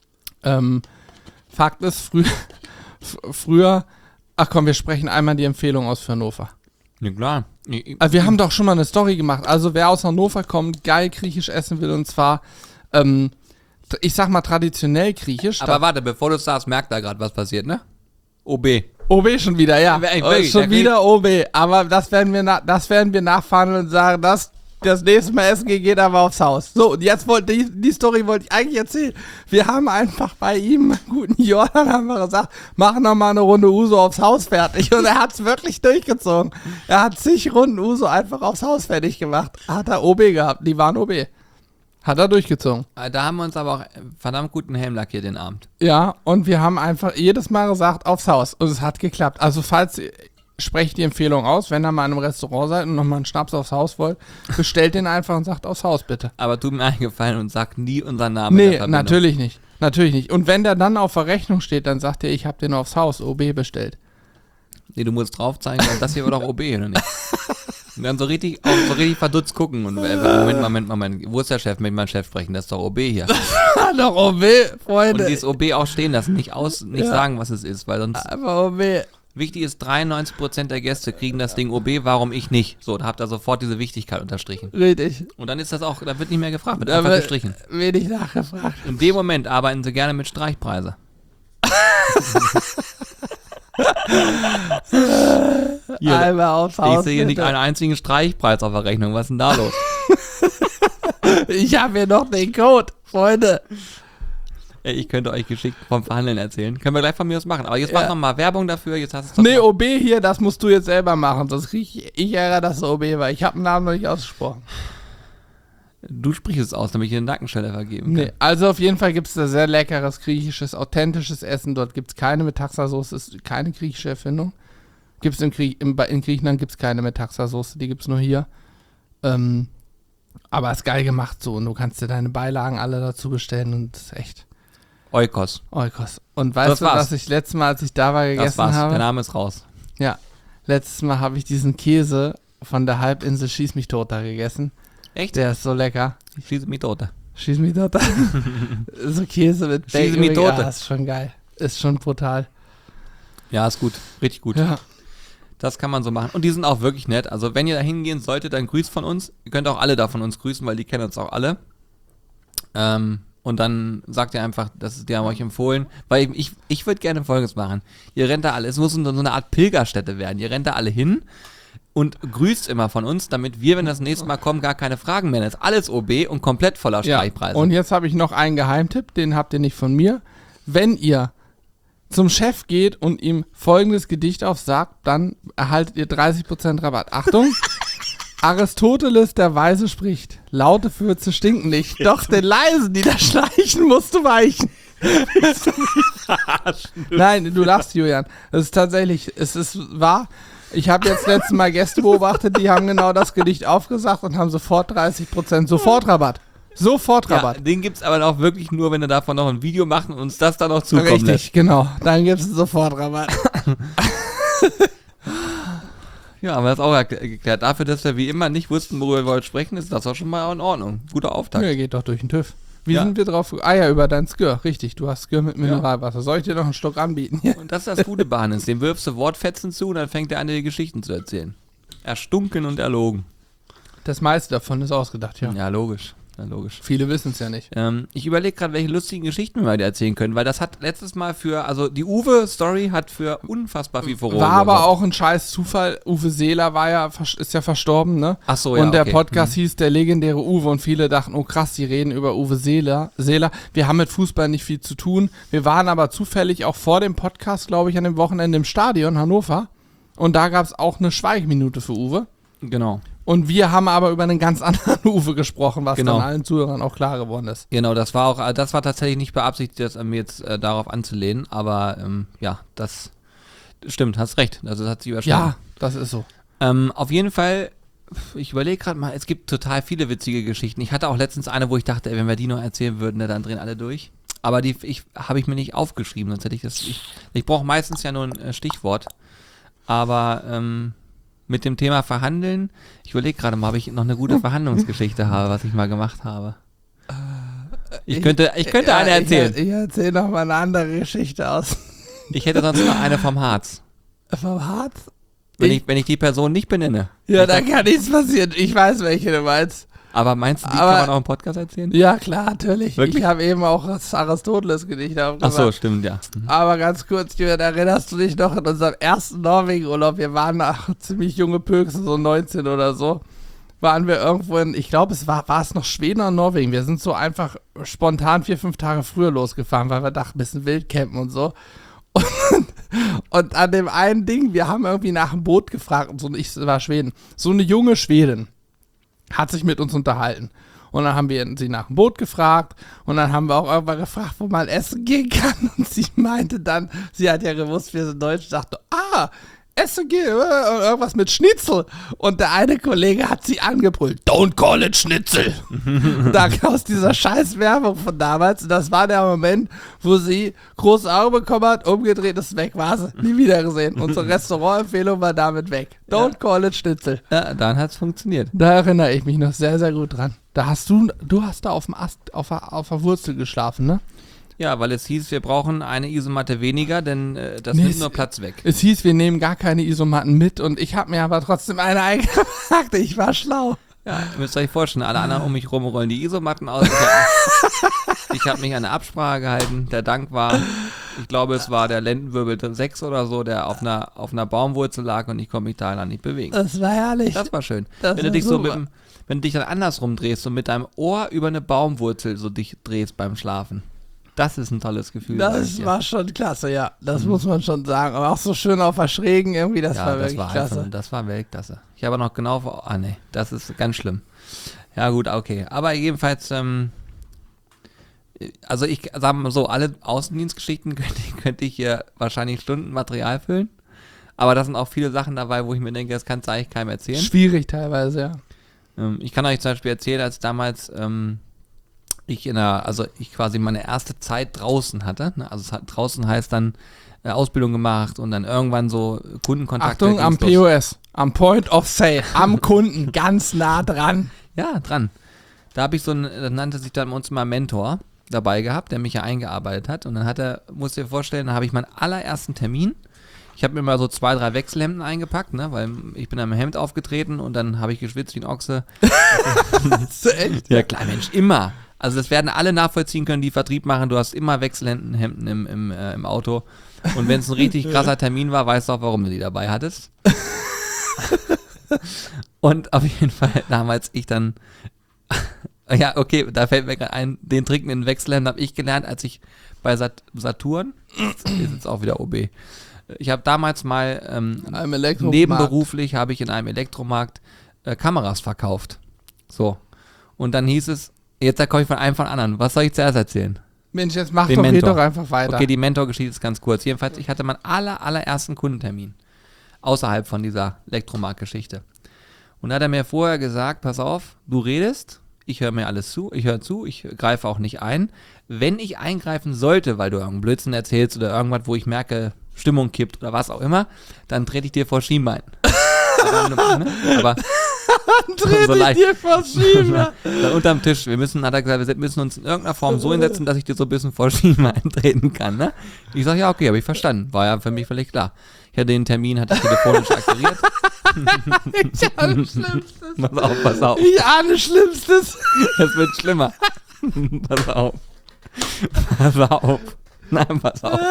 [SPEAKER 2] Fakt ist, früher, ach komm, wir sprechen einmal die Empfehlung aus für Hannover.
[SPEAKER 1] Ja, klar.
[SPEAKER 2] Also wir haben doch schon mal eine Story gemacht. Also wer aus Hannover kommt, geil griechisch essen will und zwar, ich sag mal traditionell griechisch.
[SPEAKER 1] Aber warte, bevor du sagst, merkt da gerade, was passiert, ne? OB.
[SPEAKER 2] OB schon wieder, ja.
[SPEAKER 1] Wirklich,
[SPEAKER 2] Schon
[SPEAKER 1] der
[SPEAKER 2] wieder OB. Aber das werden wir nachverhandeln und sagen, das nächste Mal essen geht aber aufs Haus. So, und jetzt die Story wollte ich eigentlich erzählen. Wir haben einfach bei ihm, guten Jordan, haben wir gesagt, machen noch mal eine Runde Uso aufs Haus fertig. Und er hat es wirklich durchgezogen. Er hat zig Runden Uso einfach aufs Haus fertig gemacht. Hat er OB gehabt, die waren OB. Hat er durchgezogen.
[SPEAKER 1] Da haben wir uns aber auch verdammt guten Helm lackiert den Abend.
[SPEAKER 2] Ja, und wir haben einfach jedes Mal gesagt, aufs Haus. Und es hat geklappt. Also falls, sprecht die Empfehlung aus, wenn ihr mal in einem Restaurant seid und nochmal einen Schnaps aufs Haus wollt, bestellt den einfach und sagt aufs Haus bitte.
[SPEAKER 1] Aber tut mir einen Gefallen und sagt nie unseren Namen. in der
[SPEAKER 2] Nee,
[SPEAKER 1] Verbindung.
[SPEAKER 2] natürlich nicht. Natürlich nicht. Und wenn der dann auf der Rechnung steht, dann sagt er, ich habe den aufs Haus, OB bestellt.
[SPEAKER 1] Nee, du musst drauf zeigen, das hier war doch OB, oder nicht? Und dann so richtig verdutzt gucken und Moment, wo ist der Chef? Mit meinem Chef sprechen, das ist doch OB hier.
[SPEAKER 2] Doch OB, Freunde.
[SPEAKER 1] Und dieses OB auch stehen lassen, nicht sagen, was es ist, weil sonst
[SPEAKER 2] Einfach OB.
[SPEAKER 1] wichtig ist, 93% der Gäste kriegen das Ding OB, warum ich nicht? So, da habt ihr sofort diese Wichtigkeit unterstrichen.
[SPEAKER 2] Richtig.
[SPEAKER 1] Und dann ist das auch, da wird nicht mehr gefragt, wird
[SPEAKER 2] Da
[SPEAKER 1] einfach
[SPEAKER 2] wird
[SPEAKER 1] gestrichen.
[SPEAKER 2] wenig nachgefragt.
[SPEAKER 1] In dem Moment arbeiten sie gerne mit Streichpreise. Hier,
[SPEAKER 2] Einmal aufs
[SPEAKER 1] ich
[SPEAKER 2] Haus.
[SPEAKER 1] sehe nicht
[SPEAKER 2] bitte.
[SPEAKER 1] einen einzigen Streichpreis auf der Rechnung. Was ist denn da los?
[SPEAKER 2] Ich habe hier noch den Code, Freunde.
[SPEAKER 1] Ey, ich könnte euch geschickt vom Verhandeln erzählen. Können wir gleich von mir aus machen. Aber jetzt
[SPEAKER 2] Ja.
[SPEAKER 1] mach noch mal Werbung dafür. Jetzt hast du
[SPEAKER 2] Nee, OB hier, das musst du jetzt selber machen. Sonst krieg ich Ärger, dass es OB war. Ich habe den Namen noch nicht ausgesprochen.
[SPEAKER 1] Du sprichst es aus, damit ich dir eine Nackenschelle vergeben kann.
[SPEAKER 2] Nee, also auf jeden Fall gibt es da sehr leckeres, griechisches, authentisches Essen. Dort gibt es keine Metaxa-Soße, ist keine griechische Erfindung. Gibt's in Griechenland gibt es keine Metaxa-Soße, die gibt es nur hier. Aber ist geil gemacht so und du kannst dir deine Beilagen alle dazu bestellen und das ist echt
[SPEAKER 1] Oikos.
[SPEAKER 2] Oikos. Und weißt
[SPEAKER 1] Das
[SPEAKER 2] du,
[SPEAKER 1] war's.
[SPEAKER 2] was ich letztes Mal, als ich da war,
[SPEAKER 1] Das
[SPEAKER 2] gegessen
[SPEAKER 1] war's.
[SPEAKER 2] habe?
[SPEAKER 1] Der Name ist raus.
[SPEAKER 2] Ja, letztes Mal habe ich diesen Käse von der Halbinsel Schieß mich tot da gegessen.
[SPEAKER 1] Echt?
[SPEAKER 2] Der ist so lecker.
[SPEAKER 1] Schieße mich tot.
[SPEAKER 2] Schieß mich tot. So Käse mit
[SPEAKER 1] Schieß
[SPEAKER 2] Bacon.
[SPEAKER 1] mich tot.
[SPEAKER 2] Ja, ist schon geil. Ist schon brutal.
[SPEAKER 1] Ja, ist gut. Richtig gut.
[SPEAKER 2] Ja.
[SPEAKER 1] Das kann man so machen. Und die sind auch wirklich nett. Also wenn ihr da hingehen solltet, dann grüßt von uns. Ihr könnt auch alle da von uns grüßen, weil die kennen uns auch alle. Und dann sagt ihr einfach, die haben euch empfohlen, weil ich würde gerne Folgendes machen. Ihr rennt da alle, es muss so eine Art Pilgerstätte werden. Ihr rennt da alle hin und grüßt immer von uns, damit wir, wenn das nächste Mal kommen, gar keine Fragen mehr. Das ist alles OB und komplett voller Streichpreise.
[SPEAKER 2] Und jetzt habe ich noch einen Geheimtipp, den habt ihr nicht von mir. Wenn ihr zum Chef geht und ihm folgendes Gedicht aufsagt, dann erhaltet ihr 30% Rabatt. Achtung! Aristoteles, der Weise, spricht: Laute Fürze stinken nicht, doch den Leisen, die da schleichen, musst du weichen. Nein, du lachst, Julian. Das ist tatsächlich, es ist wahr. Ich habe jetzt letztes Mal Gäste beobachtet, die haben genau das Gedicht aufgesagt und haben sofort 30% Sofortrabatt. Sofortrabatt.
[SPEAKER 1] Ja, den gibt's aber auch wirklich nur, wenn er davon noch ein Video macht und uns das dann noch zukommen lässt.
[SPEAKER 2] Richtig, genau. Dann gibt's einen Sofortrabatt.
[SPEAKER 1] Ja, aber das ist auch geklärt. Dafür, dass wir wie immer nicht wussten, worüber wir heute sprechen, ist das auch schon mal in Ordnung. Guter Auftakt.
[SPEAKER 2] Ja, geht doch durch den TÜV. Wie sind wir drauf? Ah ja, über dein Skür. Richtig, du hast Skür mit Mineralwasser. Soll ich dir noch einen Schluck anbieten?
[SPEAKER 1] Und das ist das Gute bei Hannes. Dem wirfst du Wortfetzen zu und dann fängt er an, dir die Geschichten zu erzählen. Erstunken und erlogen.
[SPEAKER 2] Das meiste davon ist ausgedacht, ja.
[SPEAKER 1] Ja, logisch. Ja, logisch.
[SPEAKER 2] Viele wissen es ja nicht.
[SPEAKER 1] Ich überlege gerade, welche lustigen Geschichten wir dir erzählen können, weil das hat letztes Mal die Uwe-Story hat für unfassbar viel Furore
[SPEAKER 2] War aber auch ein scheiß Zufall. Uwe Seeler ist ja verstorben, ne?
[SPEAKER 1] Ach so, ja,
[SPEAKER 2] und der Podcast hieß Der legendäre Uwe und viele dachten, oh krass, die reden über Uwe Seeler. Wir haben mit Fußball nicht viel zu tun. Wir waren aber zufällig auch vor dem Podcast, glaube ich, an dem Wochenende im Stadion Hannover und da gab es auch eine Schweigeminute für Uwe.
[SPEAKER 1] Genau.
[SPEAKER 2] Und wir haben aber über einen ganz anderen Uwe gesprochen, was dann allen Zuhörern auch klar geworden ist.
[SPEAKER 1] Genau, das war tatsächlich nicht beabsichtigt, das mir jetzt darauf anzulehnen, aber das stimmt, hast recht, also das hat sich überschnitten.
[SPEAKER 2] Ja, das ist so.
[SPEAKER 1] Auf jeden Fall, ich überlege gerade mal, es gibt total viele witzige Geschichten. Ich hatte auch letztens eine, wo ich dachte, wenn wir die noch erzählen würden, dann drehen alle durch. Aber die habe ich mir nicht aufgeschrieben, sonst hätte ich das. Ich brauche meistens ja nur ein Stichwort. Aber mit dem Thema Verhandeln, ich überlege gerade mal, ob ich noch eine gute Verhandlungsgeschichte habe, was ich mal gemacht habe. Ich könnte eine erzählen.
[SPEAKER 2] Ich erzähle noch mal eine andere Geschichte aus.
[SPEAKER 1] Ich hätte sonst noch eine vom Harz.
[SPEAKER 2] Vom Harz?
[SPEAKER 1] Wenn ich die Person nicht benenne.
[SPEAKER 2] Ja, da kann nichts passieren. Ich weiß, welche du meinst.
[SPEAKER 1] Aber meinst du, die kann man auch im Podcast erzählen?
[SPEAKER 2] Ja, klar, natürlich.
[SPEAKER 1] Wirklich?
[SPEAKER 2] Ich habe eben auch das Aristoteles-Gedicht aufgemacht.
[SPEAKER 1] Ach so, stimmt, ja.
[SPEAKER 2] Aber ganz kurz, Julian, erinnerst du dich noch an unserem ersten Norwegen-Urlaub? Wir waren noch ziemlich junge Pökse, so 19 oder so. Waren wir irgendwo ich glaube, war es noch Schweden oder Norwegen. Wir sind so einfach spontan 4-5 Tage früher losgefahren, weil wir dachten, ein bisschen Wildcampen und so. Und an dem einen Ding, wir haben irgendwie nach einem Boot gefragt, und so, ich war Schweden, so eine junge Schwedin hat sich mit uns unterhalten. Und dann haben wir sie nach dem Boot gefragt und dann haben wir auch irgendwann gefragt, wo man essen gehen kann. Und sie meinte dann, sie hat ja gewusst, wir sind Deutsch, dachte, essen gehen, irgendwas mit Schnitzel. Und der eine Kollege hat sie angebrüllt, don't call it Schnitzel. Da aus dieser scheiß Werbung von damals, das war der Moment, wo sie große Augen bekommen hat, umgedreht ist weg, war sie, nie wieder gesehen. Unsere Restaurantempfehlung war damit weg. Don't call it Schnitzel.
[SPEAKER 1] Ja, dann hat es funktioniert.
[SPEAKER 2] Da erinnere ich mich noch sehr, sehr gut dran. Da hast du hast da auf dem Ast, auf der Wurzel geschlafen, ne?
[SPEAKER 1] Ja, weil es hieß, wir brauchen eine Isomatte weniger, denn das nimmt nur Platz weg.
[SPEAKER 2] Es hieß, wir nehmen gar keine Isomatten mit und ich habe mir aber trotzdem eine eingepackt. Ich war schlau.
[SPEAKER 1] Ja, ihr müsst euch vorstellen, alle anderen um mich rum rollen die Isomatten aus. Ich hab mich an eine Absprache gehalten. Der Dank war, ich glaube, es war der Lendenwirbel 6 oder so, der auf einer Baumwurzel lag und ich konnte mich daran nicht bewegen.
[SPEAKER 2] Das war herrlich.
[SPEAKER 1] Das war schön.
[SPEAKER 2] Das
[SPEAKER 1] wenn du dich
[SPEAKER 2] super.
[SPEAKER 1] Wenn du dich dann andersrum drehst und mit deinem Ohr über eine Baumwurzel so dich drehst beim Schlafen. Das ist ein tolles Gefühl.
[SPEAKER 2] Das war schon klasse, ja. Das muss man schon sagen. Aber auch so schön auf der Schrägen irgendwie, das war wirklich klasse.
[SPEAKER 1] Das war Weltklasse. Ich habe noch genau das ist ganz schlimm. Ja gut, okay. Aber jedenfalls, also ich sage mal so, alle Außendienstgeschichten könnte ich hier wahrscheinlich Stunden Material füllen. Aber da sind auch viele Sachen dabei, wo ich mir denke, das kannst du eigentlich keinem erzählen.
[SPEAKER 2] Schwierig teilweise, ja.
[SPEAKER 1] Ich kann euch zum Beispiel erzählen, als damals ich quasi meine erste Zeit draußen hatte. Ne? Also draußen heißt dann Ausbildung gemacht und dann irgendwann so Kundenkontakte.
[SPEAKER 2] Achtung, am POS, am Point of Sale, am Kunden, ganz nah dran.
[SPEAKER 1] Ja, dran. Da habe ich das nannte sich dann uns mal Mentor dabei gehabt, der mich ja eingearbeitet hat. Und dann musst du dir vorstellen, da habe ich meinen allerersten Termin. Ich habe mir mal so 2, 3 Wechselhemden eingepackt, ne, weil ich bin am Hemd aufgetreten und dann habe ich geschwitzt wie ein Ochse.
[SPEAKER 2] Echt?
[SPEAKER 1] Ja klar, Mensch, immer. Also das werden alle nachvollziehen können, die Vertrieb machen. Du hast immer Wechselhemden im Auto. Und wenn es ein richtig krasser Termin war, weißt du auch, warum du die dabei hattest. Und auf jeden Fall damals ich dann, ja okay, da fällt mir gerade ein, den Trick mit den Wechselhemden habe ich gelernt, als ich bei Saturn, ist jetzt auch wieder OB, ich habe damals mal nebenberuflich habe ich in einem Elektromarkt Kameras verkauft. So. Und dann hieß es, jetzt da komme ich von einem von anderen. Was soll ich zuerst erzählen?
[SPEAKER 2] Mensch, jetzt red doch einfach weiter.
[SPEAKER 1] Okay, die Mentor-Geschichte ist ganz kurz. Jedenfalls, ich hatte meinen allerersten Kundentermin. Außerhalb von dieser Elektromarkt-Geschichte. Und da hat er mir vorher gesagt, pass auf, du redest, ich höre mir alles zu, ich greife auch nicht ein. Wenn ich eingreifen sollte, weil du irgendeinen Blödsinn erzählst oder irgendwas, wo ich merke, Stimmung kippt oder was auch immer, dann trete ich dir vor Schienbein. Aber
[SPEAKER 2] trete ich dir vor Schienbein.
[SPEAKER 1] Dann unterm Tisch. Hat er gesagt, wir müssen uns in irgendeiner Form so hinsetzen, dass ich dir so ein bisschen vor Schienbein treten kann. Ne? Ich sage, ja, okay, habe ich verstanden. War ja für mich völlig klar. Ich hatte den Termin, hatte ich telefonisch akquiriert.
[SPEAKER 2] Ich ahne Schlimmstes.
[SPEAKER 1] Pass auf.
[SPEAKER 2] Ich ahne Schlimmstes.
[SPEAKER 1] Das wird schlimmer. Pass auf. Nein, pass auf.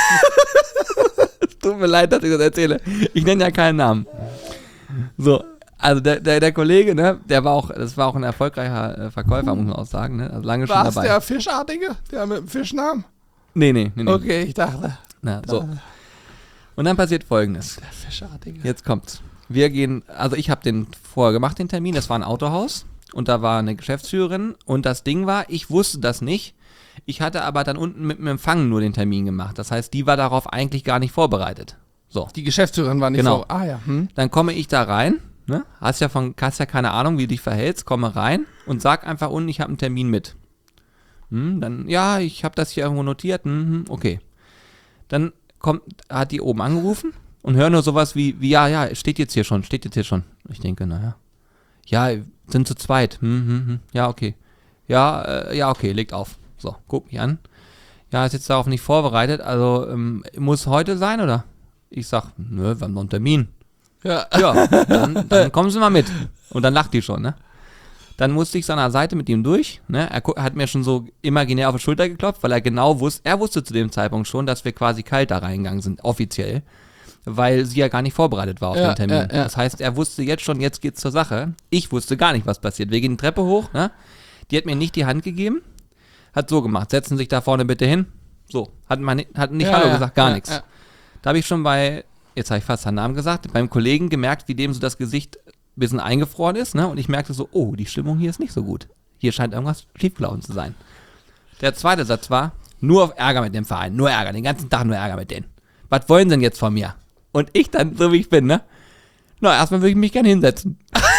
[SPEAKER 1] Es tut mir leid, dass ich das erzähle. Ich nenne ja keinen Namen. So, also der Kollege, ne, das war auch ein erfolgreicher Verkäufer, muss man auch sagen, ne? Also lange schon dabei.
[SPEAKER 2] War es der Fischartige, der mit dem Fischnamen?
[SPEAKER 1] Nee.
[SPEAKER 2] Okay, ich dachte.
[SPEAKER 1] Na, so. Und dann passiert Folgendes.
[SPEAKER 2] Der Fischartige.
[SPEAKER 1] Jetzt kommt's. Ich habe den vorher gemacht, den Termin, das war ein Autohaus und da war eine Geschäftsführerin und das Ding war, ich wusste das nicht, ich hatte aber dann unten mit dem Empfang nur den Termin gemacht, das heißt, die war darauf eigentlich gar nicht vorbereitet. So.
[SPEAKER 2] Die Geschäftsführerin war nicht
[SPEAKER 1] genau.
[SPEAKER 2] Ja.
[SPEAKER 1] Dann komme ich da rein, ne? Hast ja keine Ahnung, wie du dich verhältst, komme rein und sag einfach unten, ich habe einen Termin mit. Dann, ja, ich habe das hier irgendwo notiert, okay. Dann hat die oben angerufen und höre nur sowas wie, ja, steht jetzt hier schon. Ich denke, naja, ja, sind zu zweit, ja, okay. Ja, okay, legt auf. So, guck mich an. Ja, ist jetzt darauf nicht vorbereitet, also muss heute sein, oder? Ich sag, nö, wir haben noch einen Termin. Ja, dann kommen Sie mal mit. Und dann lacht die schon, ne? Dann musste ich seiner Seite mit ihm durch, ne? Er hat mir schon so imaginär auf die Schulter geklopft, weil er genau wusste zu dem Zeitpunkt schon, dass wir quasi kalt da reingegangen sind, offiziell, weil sie ja gar nicht vorbereitet war auf den Termin. Ja. Das heißt, er wusste jetzt schon, jetzt geht's zur Sache. Ich wusste gar nicht, was passiert. Wir gehen die Treppe hoch, ne? Die hat mir nicht die Hand gegeben, hat so gemacht, setzen Sie sich da vorne bitte hin. So, hat nicht Hallo gesagt, gar nichts. Ja. Da habe ich schon jetzt habe ich fast seinen Namen gesagt, beim Kollegen gemerkt, wie dem so das Gesicht ein bisschen eingefroren ist, ne? Und ich merkte so, oh, die Stimmung hier ist nicht so gut. Hier scheint irgendwas schiefgelaufen zu sein. Der zweite Satz war, nur auf Ärger mit dem Verein, nur Ärger, den ganzen Tag nur Ärger mit denen. Was wollen sie denn jetzt von mir? Und ich dann, so wie ich bin, ne? Na, erstmal würde ich mich gerne hinsetzen.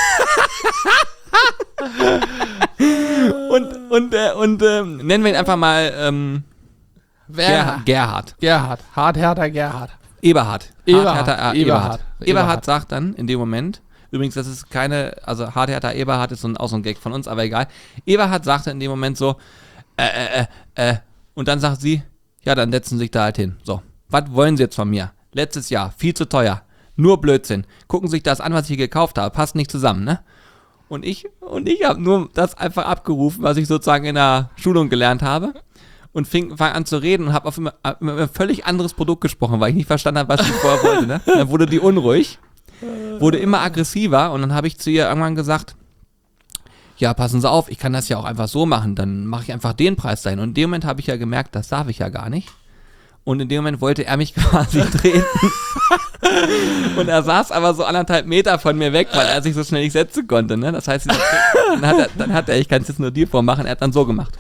[SPEAKER 1] und nennen wir ihn einfach mal Gerhard.
[SPEAKER 2] Hartherter Gerhard.
[SPEAKER 1] Eberhard.
[SPEAKER 2] Eberhard
[SPEAKER 1] sagt dann in dem Moment, übrigens, das ist Hartherter Eberhard ist auch so ein Gag von uns, aber egal. Eberhard sagte in dem Moment so, und dann sagt sie, ja, dann setzen Sie sich da halt hin. So, was wollen Sie jetzt von mir? Letztes Jahr, viel zu teuer, nur Blödsinn. Gucken Sie sich das an, was ich hier gekauft habe, passt nicht zusammen, ne? Und ich habe nur das einfach abgerufen, was ich sozusagen in der Schulung gelernt habe. Und fang an zu reden und habe auf einmal ein völlig anderes Produkt gesprochen, weil ich nicht verstanden habe, was ich vorher wollte. Ne? Dann wurde die unruhig, wurde immer aggressiver und dann habe ich zu ihr irgendwann gesagt, ja, passen Sie auf, ich kann das ja auch einfach so machen, dann mache ich einfach den Preis dahin. Und in dem Moment habe ich ja gemerkt, das darf ich ja gar nicht. Und in dem Moment wollte er mich quasi treten. Und er saß aber so 1,5 Meter von mir weg, weil er sich so schnell nicht setzen konnte. Ne? Das heißt, dann hat er, ich kann es jetzt nur dir vormachen, er hat dann so gemacht.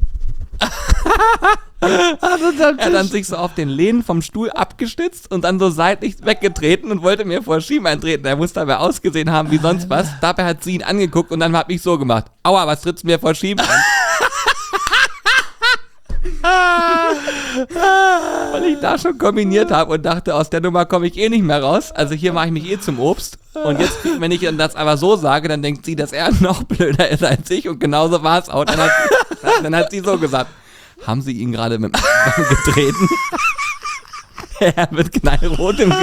[SPEAKER 1] Er hat dann sich so auf den Lehnen vom Stuhl abgestützt und dann so seitlich weggetreten und wollte mir vor Schienbein treten. Er muss dabei ausgesehen haben wie sonst was. Dabei hat sie ihn angeguckt und dann hat mich so gemacht. Aua, was trittst du mir vor Schienbein? Weil ich da schon kombiniert habe und dachte, aus der Nummer komme ich eh nicht mehr raus. Also hier mache ich mich eh zum Obst. Und jetzt, wenn ich das aber so sage, dann denkt sie, dass er noch blöder ist als ich. Und genauso war es auch. Dann hat sie so gesagt, haben Sie ihn gerade mit dem Arm getreten? Er wird knallrot im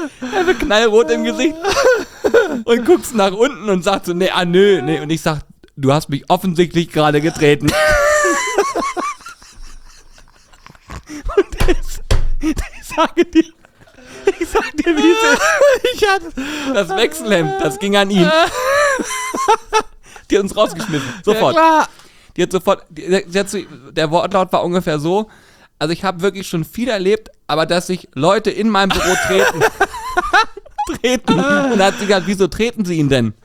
[SPEAKER 1] Gesicht. Und guckst nach unten und sagt so, nö. Und ich sag, du hast mich offensichtlich gerade getreten. Und ich sage dir, wie es ist. Ich hatte das Wechselhemd, das ging an ihn. Die hat uns rausgeschmissen, sofort.
[SPEAKER 2] Ja, klar.
[SPEAKER 1] Die hat sofort, der Wortlaut war ungefähr so, also ich habe wirklich schon viel erlebt, aber dass sich Leute in meinem Büro treten. Und da hat sie gesagt, wieso treten sie ihn denn?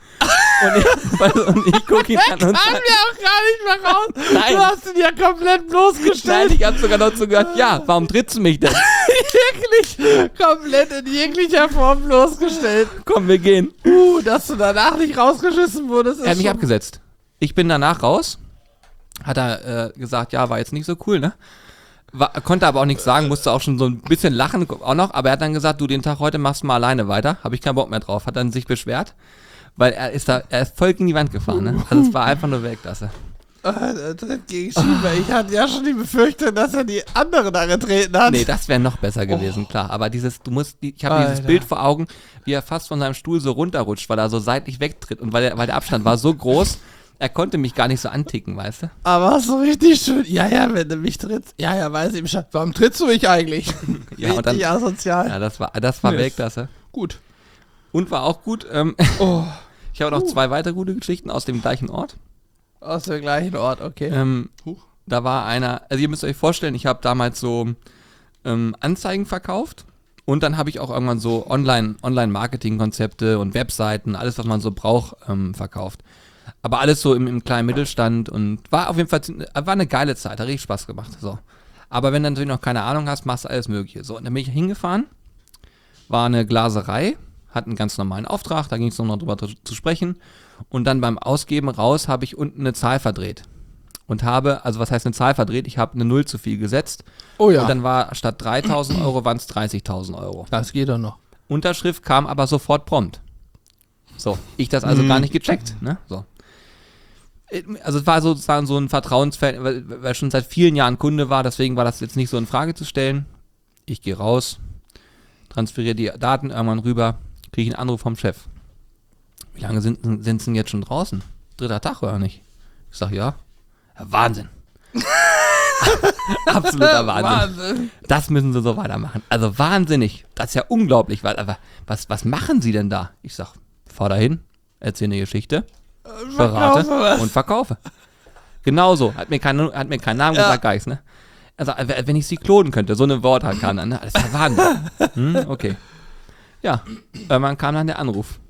[SPEAKER 1] Und ich gucke ihn an und
[SPEAKER 2] Kam
[SPEAKER 1] sage,
[SPEAKER 2] ja auch gar nicht mehr raus.
[SPEAKER 1] Nein.
[SPEAKER 2] Du hast ihn ja komplett bloßgestellt.
[SPEAKER 1] nein, ich habe sogar noch so gesagt, ja, warum trittst du mich denn?
[SPEAKER 2] Wirklich komplett in jeglicher Form bloßgestellt.
[SPEAKER 1] Komm, wir gehen.
[SPEAKER 2] Dass du danach nicht rausgeschissen wurdest, ist
[SPEAKER 1] Er hat mich
[SPEAKER 2] schon-
[SPEAKER 1] abgesetzt. Ich bin danach raus. Hat er gesagt, ja, war jetzt nicht so cool, ne? Konnte aber auch nichts sagen, musste auch schon so ein bisschen lachen, auch noch. Aber er hat dann gesagt, du, den Tag heute machst du mal alleine weiter. Habe ich keinen Bock mehr drauf. Hat dann sich beschwert, weil er ist voll gegen die Wand gefahren, ne? Also es war einfach nur Weltklasse.
[SPEAKER 2] Tritt gegen Schieber. Ich hatte ja schon die Befürchtung, dass er die andere da getreten hat.
[SPEAKER 1] Nee, das wäre noch besser gewesen, klar. Aber ich habe dieses
[SPEAKER 2] Alter.
[SPEAKER 1] Bild vor Augen, wie er fast von seinem Stuhl so runterrutscht, weil er so seitlich wegtritt. Und weil der Abstand war so groß, er konnte mich gar nicht so anticken, weißt du?
[SPEAKER 2] Aber so richtig schön. Ja, wenn du mich trittst. Ja, weiß ich Bescheid. Warum trittst du mich eigentlich?
[SPEAKER 1] Ja, und dann,
[SPEAKER 2] Richtig asozial.
[SPEAKER 1] ja, das war
[SPEAKER 2] Nee.
[SPEAKER 1] Weltklasse.
[SPEAKER 2] Gut.
[SPEAKER 1] Und war auch gut.
[SPEAKER 2] Oh,
[SPEAKER 1] Ich habe noch 2 weitere gute Geschichten aus dem gleichen Ort.
[SPEAKER 2] aus dem gleichen Ort, okay. Huch.
[SPEAKER 1] Da war einer, also ihr müsst euch vorstellen, ich habe damals so Anzeigen verkauft und dann habe ich auch irgendwann so Online-Marketing-Konzepte und Webseiten, alles, was man so braucht, verkauft. Aber alles so im kleinen Mittelstand und war auf jeden Fall, war eine geile Zeit, hat richtig Spaß gemacht. So. Aber wenn du natürlich noch keine Ahnung hast, machst du alles Mögliche. So, und dann bin ich hingefahren, war eine Glaserei, hat einen ganz normalen Auftrag, da ging es noch drüber zu sprechen. Und dann beim Ausgeben raus habe ich unten eine Zahl verdreht. Und habe, also was heißt eine Zahl verdreht? Ich habe eine 0 zu viel gesetzt.
[SPEAKER 2] Oh ja,
[SPEAKER 1] Und dann war statt 3.000 Euro waren es 30.000 Euro.
[SPEAKER 2] das geht doch noch.
[SPEAKER 1] Unterschrift kam aber sofort prompt. So, ich das also gar nicht gecheckt, ne? So. Also es war sozusagen so ein Vertrauensfeld, weil er schon seit vielen Jahren Kunde war, deswegen war das jetzt nicht so in Frage zu stellen. Ich gehe raus, transferiere die Daten irgendwann rüber, kriege einen Anruf vom Chef. Wie lange sind sie denn jetzt schon draußen? 3. Tag oder nicht? Ich sag ja. Ja, Wahnsinn. Absoluter Wahnsinn. Das müssen sie so weitermachen. Also wahnsinnig. Das ist ja unglaublich. Aber was machen sie denn da? Ich sag, fahr da hin, erzähl eine Geschichte, berate und verkaufe. Genauso. Hat mir keinen Namen gesagt, gar nichts, ne? Also, wenn ich sie klonen könnte, so eine Worte kann dann, ne? Das ist ja Wahnsinn. Okay. Ja, irgendwann kam dann der Anruf.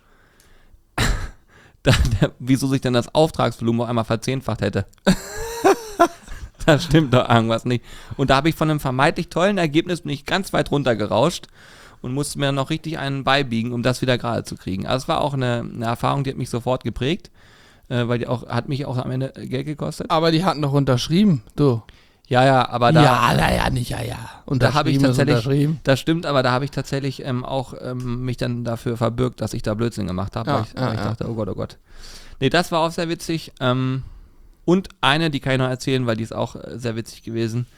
[SPEAKER 1] Wieso sich denn das Auftragsvolumen auf einmal verzehnfacht hätte. Da stimmt doch irgendwas nicht. Und da habe ich von einem vermeintlich tollen Ergebnis bin ich ganz weit runter gerauscht und musste mir noch richtig einen beibiegen, um das wieder gerade zu kriegen. Also es war auch eine Erfahrung, die hat mich sofort geprägt, weil die auch, hat mich auch am Ende Geld gekostet.
[SPEAKER 2] Aber die hatten doch unterschrieben, du.
[SPEAKER 1] Ja, aber da...
[SPEAKER 2] nicht. Und
[SPEAKER 1] Da habe ich tatsächlich,
[SPEAKER 2] unterschrieben.
[SPEAKER 1] das stimmt, aber da habe ich tatsächlich auch mich dann dafür verbürgt, dass ich da Blödsinn gemacht habe,
[SPEAKER 2] Ja,
[SPEAKER 1] weil ich dachte, oh Gott. Nee, das war auch sehr witzig. Und eine, die kann ich noch erzählen, weil die ist auch sehr witzig gewesen.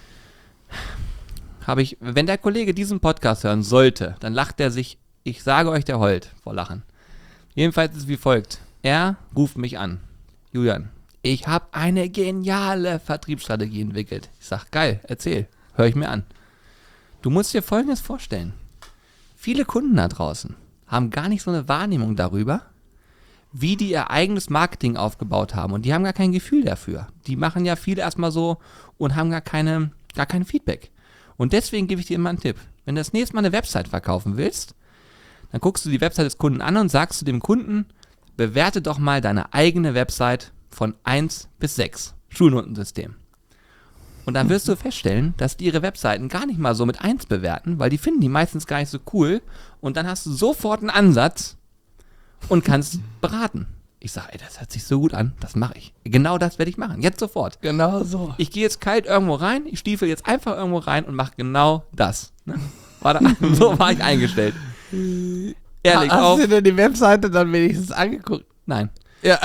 [SPEAKER 1] Wenn der Kollege diesen Podcast hören sollte, dann lacht er sich, ich sage euch, der heult vor Lachen. Jedenfalls ist es wie folgt. Er ruft mich an. Julian, ich habe eine geniale Vertriebsstrategie entwickelt. Ich sag, geil, erzähl, hör ich mir an. Du musst dir Folgendes vorstellen. Viele Kunden da draußen haben gar nicht so eine Wahrnehmung darüber, wie die ihr eigenes Marketing aufgebaut haben. Und die haben gar kein Gefühl dafür. Die machen ja viel erstmal so und haben gar kein Feedback. Und deswegen gebe ich dir immer einen Tipp. Wenn du das nächste Mal eine Website verkaufen willst, dann guckst du die Website des Kunden an und sagst zu dem Kunden, bewerte doch mal deine eigene Website von 1 bis 6. Schulnotensystem. Und dann wirst du feststellen, dass die ihre Webseiten gar nicht mal so mit 1 bewerten, weil die finden die meistens gar nicht so cool. Und dann hast du sofort einen Ansatz und kannst beraten. Ich sage, ey, das hört sich so gut an, das mache ich. Genau das werde ich machen, jetzt sofort.
[SPEAKER 2] Genau so.
[SPEAKER 1] Ich gehe jetzt kalt irgendwo rein, ich stiefel jetzt einfach irgendwo rein und mache genau das. Ne? So war ich eingestellt. Er legt
[SPEAKER 2] Hast
[SPEAKER 1] auf.
[SPEAKER 2] du dir denn die Webseite dann wenigstens angeguckt?
[SPEAKER 1] Nein.
[SPEAKER 2] Ja.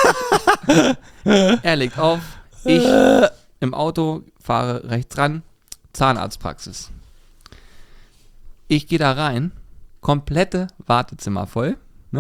[SPEAKER 1] Er legt auf. Ich im Auto fahre rechts ran. Zahnarztpraxis. Ich gehe da rein. Komplette Wartezimmer voll. Ne?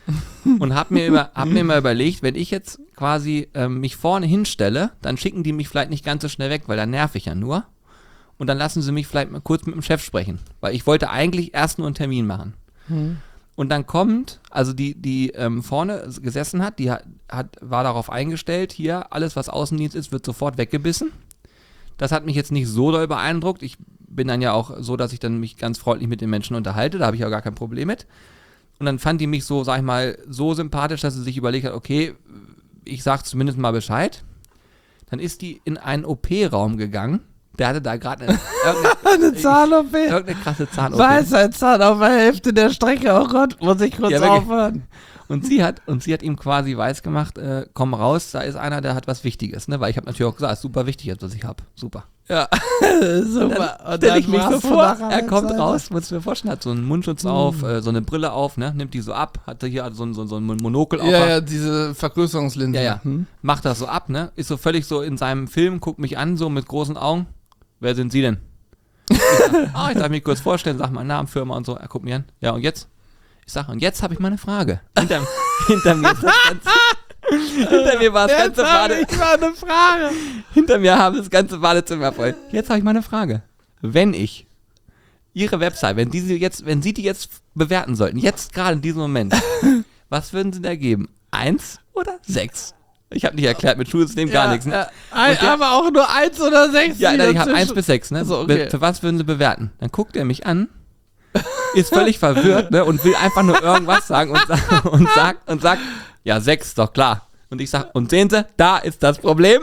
[SPEAKER 1] und hab mir immer überlegt, wenn ich jetzt quasi mich vorne hinstelle, dann schicken die mich vielleicht nicht ganz so schnell weg, weil dann nerv ich ja nur. Und dann lassen sie mich vielleicht mal kurz mit dem Chef sprechen, weil ich wollte eigentlich erst nur einen Termin machen. Und dann kommt, also die vorne gesessen hat, war darauf eingestellt, hier, alles was Außendienst ist, wird sofort weggebissen. Das hat mich jetzt nicht so doll beeindruckt. Ich bin dann ja auch so, dass ich dann mich ganz freundlich mit den Menschen unterhalte, da habe ich auch gar kein Problem mit. Und dann fand die mich so, sag ich mal, so sympathisch, dass sie sich überlegt hat, okay, ich sag zumindest mal Bescheid. Dann ist die in einen OP-Raum gegangen. Der hatte da gerade
[SPEAKER 2] eine Zahn-OP.
[SPEAKER 1] Irgendeine krasse Zahn-OP.
[SPEAKER 2] Weisheitszahn auf der Hälfte der Strecke. Oh Gott, muss ich kurz aufhören.
[SPEAKER 1] Und sie hat ihm quasi weiß gemacht, komm raus, da ist einer, der hat was Wichtiges, ne? Weil ich habe natürlich auch gesagt, ist super wichtig, was ich habe. Super.
[SPEAKER 2] Ja, super.
[SPEAKER 1] Und dann stelle ich mich so vor, er kommt raus, musst du dir vorstellen, hat so einen Mundschutz auf, so eine Brille auf, ne? Nimmt die so ab, hat hier so ein Monokel auf.
[SPEAKER 2] Ja, diese Vergrößerungslinse.
[SPEAKER 1] Ja. Macht das so ab, ne? Ist so völlig so in seinem Film, guckt mich an, so mit großen Augen. Wer sind Sie denn? Ich darf mich kurz vorstellen, sag mal Namen, Firma und so. Er guckt mich an. Ja, und jetzt? Ich sag, und jetzt habe ich mal eine Frage. Hinter mir ist das Ganze. Hinter mir war das ganze Badezimmer. Hinter mir haben das ganze Badezimmer voll. Jetzt habe ich mal eine Frage. Wenn ich Ihre Website, wenn Sie die jetzt bewerten sollten, jetzt gerade in diesem Moment, was würden Sie da geben? 1 oder 6? Ich habe nicht erklärt mit Schulsystem gar nichts. Ne?
[SPEAKER 2] Aber auch nur 1 oder 6?
[SPEAKER 1] Ja, ich habe 1 bis 6. Ne?
[SPEAKER 2] Also, okay.
[SPEAKER 1] Für was würden Sie bewerten? Dann guckt er mich an, ist völlig verwirrt, ne, und will einfach nur irgendwas sagen und sagt, ja, 6, doch klar. Und ich sag, und sehen Sie, da ist das Problem.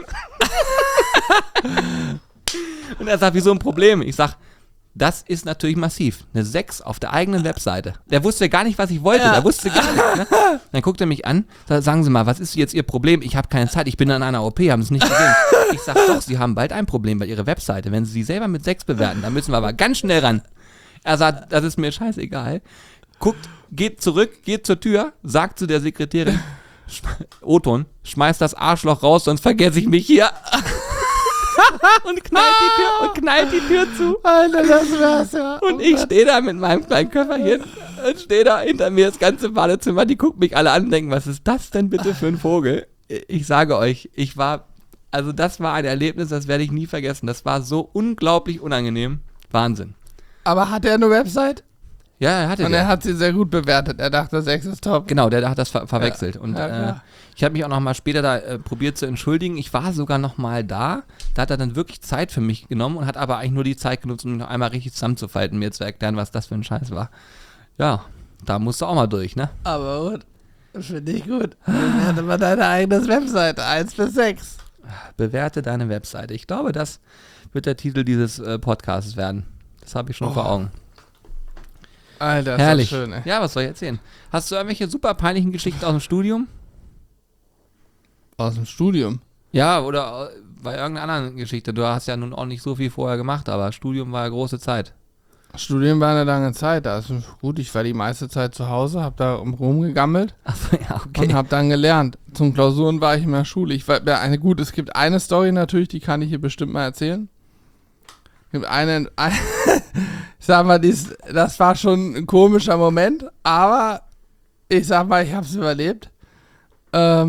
[SPEAKER 1] Und er sagt, wieso ein Problem? Ich sag, das ist natürlich massiv. Eine 6 auf der eigenen Webseite. Der wusste gar nicht, was ich wollte. Der wusste gar nicht. Ne? Dann guckt er mich an, sagt, sagen Sie mal, was ist jetzt Ihr Problem? Ich habe keine Zeit, ich bin an einer OP, haben Sie es nicht gesehen. Ich sag, doch, Sie haben bald ein Problem bei Ihrer Webseite. Wenn Sie selber mit 6 bewerten, dann müssen wir aber ganz schnell ran. Er sagt, das ist mir scheißegal. Guckt, geht zurück, geht zur Tür, sagt zu der Sekretärin, O-Ton, schmeißt das Arschloch raus, sonst vergesse ich mich hier. und knallt die Tür zu.
[SPEAKER 2] Alter, das wär's ja.
[SPEAKER 1] Und ich stehe da mit meinem kleinen Köfferchen und stehe da hinter mir das ganze Badezimmer, die gucken mich alle an und denken, was ist das denn bitte für ein Vogel? Ich sage euch, das war ein Erlebnis, das werde ich nie vergessen. Das war so unglaublich unangenehm. Wahnsinn.
[SPEAKER 2] Aber hat er eine Website?
[SPEAKER 1] Ja, er hatte.
[SPEAKER 2] Und er hat sie sehr gut bewertet. Er dachte, 6 ist top.
[SPEAKER 1] Genau, der hat das verwechselt. Und ich habe mich auch noch mal später da probiert zu entschuldigen. Ich war sogar noch mal da. Da hat er dann wirklich Zeit für mich genommen und hat aber eigentlich nur die Zeit genutzt, um mich noch einmal richtig zusammenzufalten, mir zu erklären, was das für ein Scheiß war. Ja, da musst du auch mal durch, ne?
[SPEAKER 2] Aber gut. Finde ich gut. Bewerte mal deine eigene Webseite. 1 bis 6.
[SPEAKER 1] Bewerte deine Webseite. Ich glaube, das wird der Titel dieses Podcasts werden. Das habe ich schon vor Augen.
[SPEAKER 2] Alter,
[SPEAKER 1] herrlich.
[SPEAKER 2] Das ist schön, ey.
[SPEAKER 1] Ja, was soll ich erzählen? Hast du irgendwelche super peinlichen Geschichten aus dem Studium?
[SPEAKER 2] Aus dem Studium?
[SPEAKER 1] Ja, oder bei irgendeiner anderen Geschichte. Du hast ja nun auch nicht so viel vorher gemacht, aber Studium war ja große Zeit.
[SPEAKER 2] Studium war eine lange Zeit. Also gut, ich war die meiste Zeit zu Hause, habe da rumgegammelt.
[SPEAKER 1] Achso, ja, okay.
[SPEAKER 2] Und habe dann gelernt. Zum Klausuren war ich in der Schule. Es gibt eine Story natürlich, die kann ich hier bestimmt mal erzählen. Es gibt ich sag mal, das war schon ein komischer Moment, aber ich sag mal, ich habe es überlebt. Da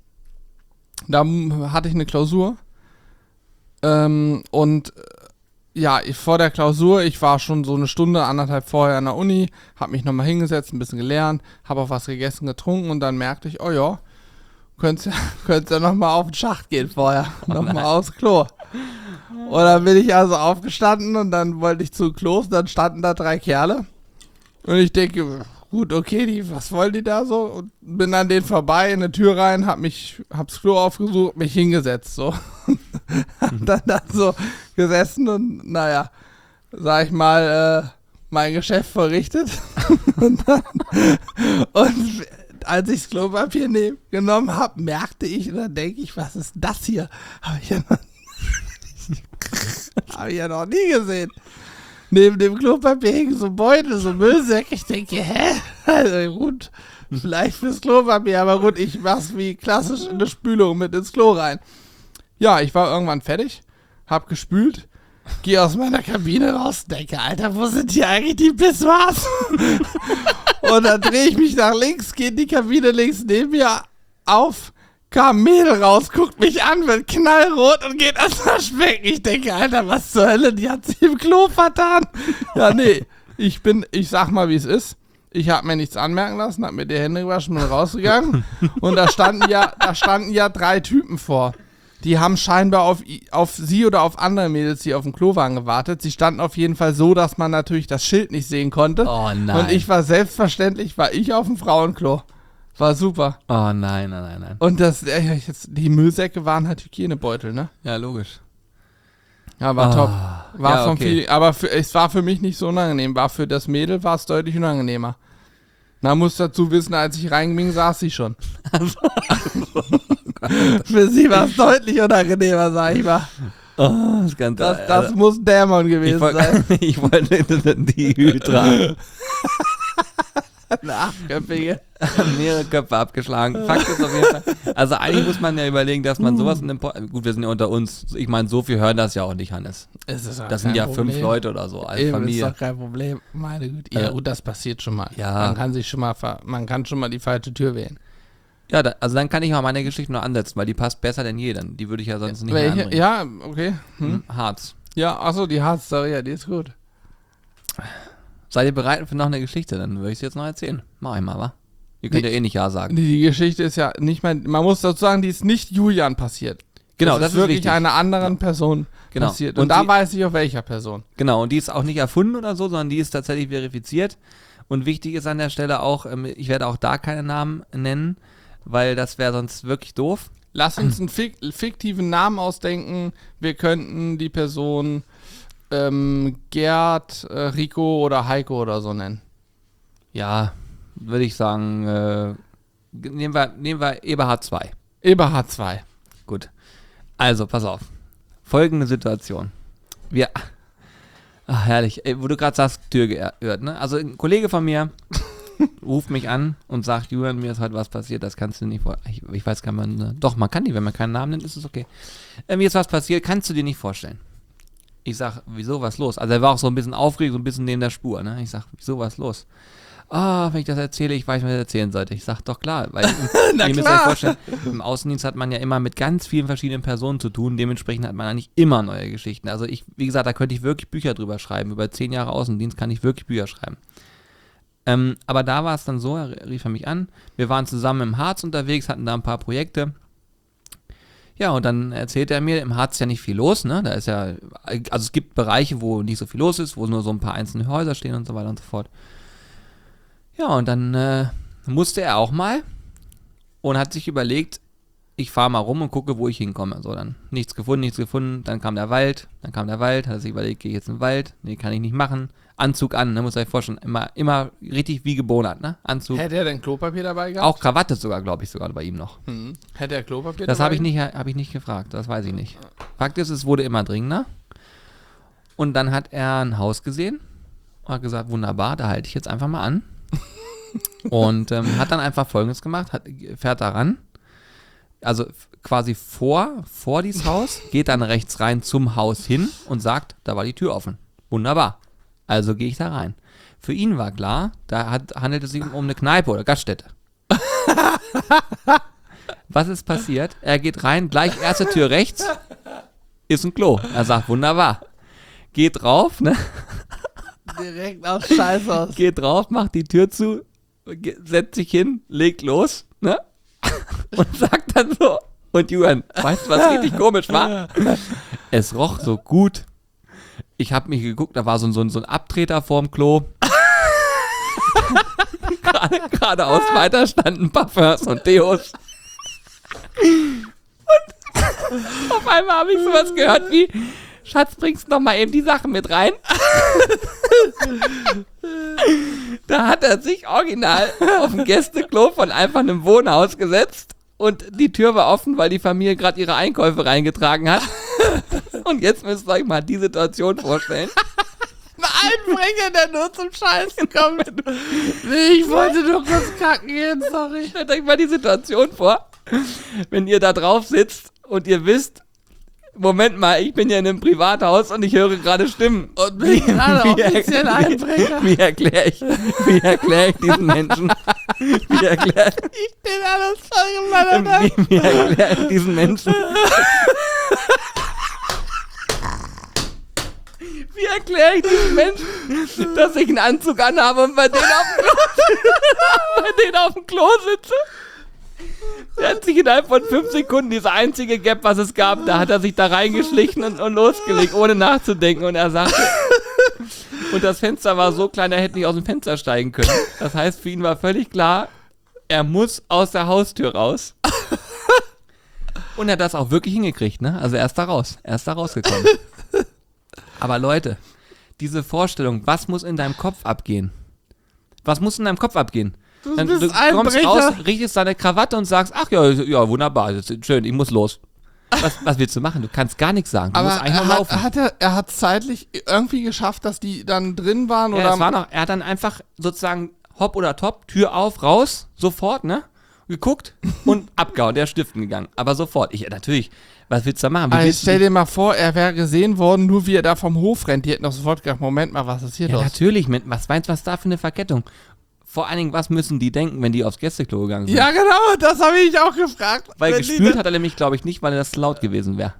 [SPEAKER 2] hatte ich eine Klausur und vor der Klausur, ich war schon so eine Stunde, 1,5 vorher an der Uni, habe mich nochmal hingesetzt, ein bisschen gelernt, habe auch was gegessen, getrunken und dann merkte ich, oh ja, könntest ja nochmal auf den Schacht gehen vorher, nochmal aufs Klo. Und dann bin ich also aufgestanden und dann wollte ich zu Klos, dann standen da 3 Kerle und ich denke, gut, okay, was wollen die da so? Und bin an denen vorbei, in eine Tür rein, hab's Klo aufgesucht, mich hingesetzt, so. Hab dann so gesessen und, sag ich mal, mein Geschäft verrichtet. und als ich das Klopapier genommen habe, merkte ich, und dann denke ich, was ist das hier? Habe ich ja noch nie gesehen. Neben dem Klopapier hing so Beutel, so Müllsäcke. Ich denke, also gut, vielleicht fürs Klopapier, aber gut, ich mach's wie klassisch in eine Spülung mit ins Klo rein. Ja, ich war irgendwann fertig, hab gespült, gehe aus meiner Kabine raus, denke, Alter, wo sind hier eigentlich die Pissoirs? Und dann drehe ich mich nach links, geht die Kabine links neben mir auf, kam ein Mädel raus, guckt mich an, wird knallrot und geht ans Waschbecken. Ich denke, Alter, was zur Hölle, die hat sich im Klo vertan. Ja, nee, ich sag mal, wie es ist. Ich habe mir nichts anmerken lassen, habe mir die Hände gewaschen und rausgegangen. Und da standen ja 3 Typen vor. Die haben scheinbar auf sie oder auf andere Mädels, die auf dem Klo waren, gewartet. Sie standen auf jeden Fall so, dass man natürlich das Schild nicht sehen konnte.
[SPEAKER 1] Oh nein.
[SPEAKER 2] Und ich war selbstverständlich, auf dem Frauenklo. War super.
[SPEAKER 1] Oh nein.
[SPEAKER 2] Und die Müllsäcke waren halt Hygienebeutel, ne?
[SPEAKER 1] Ja, logisch.
[SPEAKER 2] Ja, war top. War
[SPEAKER 1] ja,
[SPEAKER 2] vom
[SPEAKER 1] okay.
[SPEAKER 2] Feeling, aber es war für mich nicht so unangenehm. Für das Mädel war es deutlich unangenehmer. Man muss dazu wissen, als ich reinging, saß sie schon. Für sie war es deutlich unangenehmer, sag ich mal.
[SPEAKER 1] Oh,
[SPEAKER 2] Das muss ein Dämon gewesen sein.
[SPEAKER 1] Ich wollte die Hydra.
[SPEAKER 2] Eine 8-köpfige.
[SPEAKER 1] Mehrere Köpfe abgeschlagen. Fakt ist auf jeden Fall. Also eigentlich muss man ja überlegen, dass man sowas in dem gut, wir sind ja unter uns. Ich meine, so viel hören das ja auch nicht, Hannes. Das sind ja 5 Leute oder so als Familie.
[SPEAKER 2] Ist doch kein Problem. Meine Güte. Ja gut, das passiert schon mal.
[SPEAKER 1] Ja.
[SPEAKER 2] Man kann schon mal die falsche Tür wählen.
[SPEAKER 1] Ja, also dann kann ich mal meine Geschichte nur ansetzen, weil die passt besser denn je. Die würde ich ja sonst nicht mehr anbringen.
[SPEAKER 2] Ja, okay.
[SPEAKER 1] Harz.
[SPEAKER 2] Ja, achso, die Harz-Story, ja, die ist gut.
[SPEAKER 1] Seid ihr bereit für noch eine Geschichte? Dann würde ich es jetzt noch erzählen. Mach ich mal, wa? Ihr könnt ja eh nicht Ja sagen.
[SPEAKER 2] Die Geschichte ist ja nicht mehr, man muss dazu sagen, die ist nicht Julian passiert.
[SPEAKER 1] Genau,
[SPEAKER 2] das ist wirklich wichtig. Einer anderen Person passiert. Und da weiß ich, auf welcher Person.
[SPEAKER 1] Genau, und die ist auch nicht erfunden oder so, sondern die ist tatsächlich verifiziert. Und wichtig ist an der Stelle auch, ich werde auch da keine Namen nennen, weil das wäre sonst wirklich doof.
[SPEAKER 2] Lass uns einen fiktiven Namen ausdenken. Wir könnten die Person Gerd, Rico oder Heiko oder so nennen.
[SPEAKER 1] Ja, würde ich sagen, nehmen wir Eberhard 2.
[SPEAKER 2] Eberhard 2.
[SPEAKER 1] Gut. Also, pass auf. Folgende Situation. Herrlich. Ey, wo du gerade sagst, Tür geöffnet, ne? Also ein Kollege von mir ruft mich an und sagt, Julian, mir ist heute was passiert, das kannst du nicht vorstellen. Ich weiß gar nicht, doch, man kann die, wenn man keinen Namen nennt, ist es okay. Mir ist was passiert, kannst du dir nicht vorstellen. Ich sag, wieso, was los? Also er war auch so ein bisschen aufgeregt, so ein bisschen neben der Spur, ne? Ich sag, wieso, was los? Wenn ich das erzähle, ich weiß, was ich erzählen sollte. Ich sag, doch klar, weil ihr müsst euch vorstellen, im Außendienst hat man ja immer mit ganz vielen verschiedenen Personen zu tun, dementsprechend hat man eigentlich immer neue Geschichten. Also wie gesagt, da könnte ich wirklich Bücher drüber schreiben, über 10 Jahre Außendienst kann ich wirklich Bücher schreiben. Aber da war es dann so, rief er mich an, wir waren zusammen im Harz unterwegs, hatten da ein paar Projekte. Ja, und dann erzählt er mir, im Harz ist ja nicht viel los, ne? Da ist ja, also es gibt Bereiche, wo nicht so viel los ist, wo nur so ein paar einzelne Häuser stehen und so weiter und so fort. Ja, und dann musste er auch mal und hat sich überlegt, ich fahre mal rum und gucke, wo ich hinkomme. So, dann nichts gefunden, dann kam der Wald, hat er sich überlegt, gehe ich jetzt in den Wald? Nee, kann ich nicht machen. Anzug an, ne, muss euch vorstellen, immer richtig wie gebonert, ne? Anzug.
[SPEAKER 2] Hätte er denn Klopapier dabei gehabt?
[SPEAKER 1] Auch Krawatte sogar, glaube ich, sogar bei ihm noch.
[SPEAKER 2] Hätte er Klopapier
[SPEAKER 1] das
[SPEAKER 2] dabei?
[SPEAKER 1] Das habe ich nicht gefragt, das weiß ich nicht. Fakt ist, es wurde immer dringender. Und dann hat er ein Haus gesehen und hat gesagt, wunderbar, da halte ich jetzt einfach mal an. Und hat dann einfach Folgendes gemacht, fährt da ran, also quasi vor dieses Haus, geht dann rechts rein zum Haus hin und sagt, da war die Tür offen. Wunderbar. Also gehe ich da rein. Für ihn war klar, handelt es sich um eine Kneipe oder Gaststätte. Was ist passiert? Er geht rein, gleich erste Tür rechts, ist ein Klo. Er sagt, wunderbar. Geht drauf, ne?
[SPEAKER 2] Direkt aus Scheiß aus.
[SPEAKER 1] Geht drauf, macht die Tür zu, setzt sich hin, legt los, ne? Und sagt dann so, und Julian, weißt du, was richtig komisch war? Es roch so gut. Ich habe mich geguckt, da war so ein Abtreter vorm Klo. Geradeaus weiter standen Parfums und Deos. Und auf einmal habe ich sowas gehört wie, Schatz, bringst du noch mal eben die Sachen mit rein? Da hat er sich original auf ein Gästeklo von einfach einem Wohnhaus gesetzt und die Tür war offen, weil die Familie gerade ihre Einkäufe reingetragen hat. Und jetzt müsst ihr euch mal die Situation vorstellen.
[SPEAKER 2] Ein Einbringer, der nur zum Scheiß kommt. Nee, ich wollte nur kurz kacken gehen, sorry.
[SPEAKER 1] Stellt euch mal die Situation vor, wenn ihr da drauf sitzt und ihr wisst, Moment mal, ich bin ja in einem Privathaus und ich höre gerade Stimmen.
[SPEAKER 2] Und bin gerade offiziell Einbrecher.
[SPEAKER 1] Wie erkläre ich diesen Menschen? Wie erkläre
[SPEAKER 2] Ich bin alles voll gemacht.
[SPEAKER 1] wie erkläre ich diesen Menschen? Wie erkläre ich diesen Menschen, dass ich einen Anzug anhabe und bei denen auf dem Klo sitze? Der hat sich innerhalb von 5 Sekunden, diese einzige Gap, was es gab, da hat er sich da reingeschlichen und losgelegt, ohne nachzudenken. Und er sagte, und das Fenster war so klein, er hätte nicht aus dem Fenster steigen können. Das heißt, für ihn war völlig klar, er muss aus der Haustür raus. Und er hat das auch wirklich hingekriegt, ne? Also er ist da rausgekommen. Aber Leute, diese Vorstellung, was muss in deinem Kopf abgehen? Was muss in deinem Kopf abgehen?
[SPEAKER 2] Du
[SPEAKER 1] Dann,
[SPEAKER 2] bist
[SPEAKER 1] du kommst
[SPEAKER 2] Einbrecher.
[SPEAKER 1] raus, richtest deine Krawatte und sagst, ach ja, wunderbar, das ist schön, ich muss los. Was willst du machen? Du kannst gar nichts sagen, du musst
[SPEAKER 2] Aber
[SPEAKER 1] eigentlich nur laufen.
[SPEAKER 2] er hat zeitlich irgendwie geschafft, dass die dann drin waren?
[SPEAKER 1] Ja,
[SPEAKER 2] Oder?
[SPEAKER 1] er hat dann einfach sozusagen hopp oder top, Tür auf, raus, sofort, ne? Geguckt und abgehauen, der ist stiften gegangen. Aber sofort, natürlich, was willst du da machen?
[SPEAKER 2] Stell dir mal vor, er wäre gesehen worden, nur wie er da vom Hof rennt. Die hätten doch sofort gedacht, Moment mal, was ist hier
[SPEAKER 1] Ja,
[SPEAKER 2] los?
[SPEAKER 1] natürlich, was meinst du, was da für eine Verkettung? Vor allen Dingen, was müssen die denken, wenn die aufs Gästeklo gegangen sind?
[SPEAKER 2] Ja, genau, das habe ich auch gefragt.
[SPEAKER 1] Weil
[SPEAKER 2] Wenn
[SPEAKER 1] gespült hat er nämlich, glaube ich, nicht, weil das laut gewesen wäre.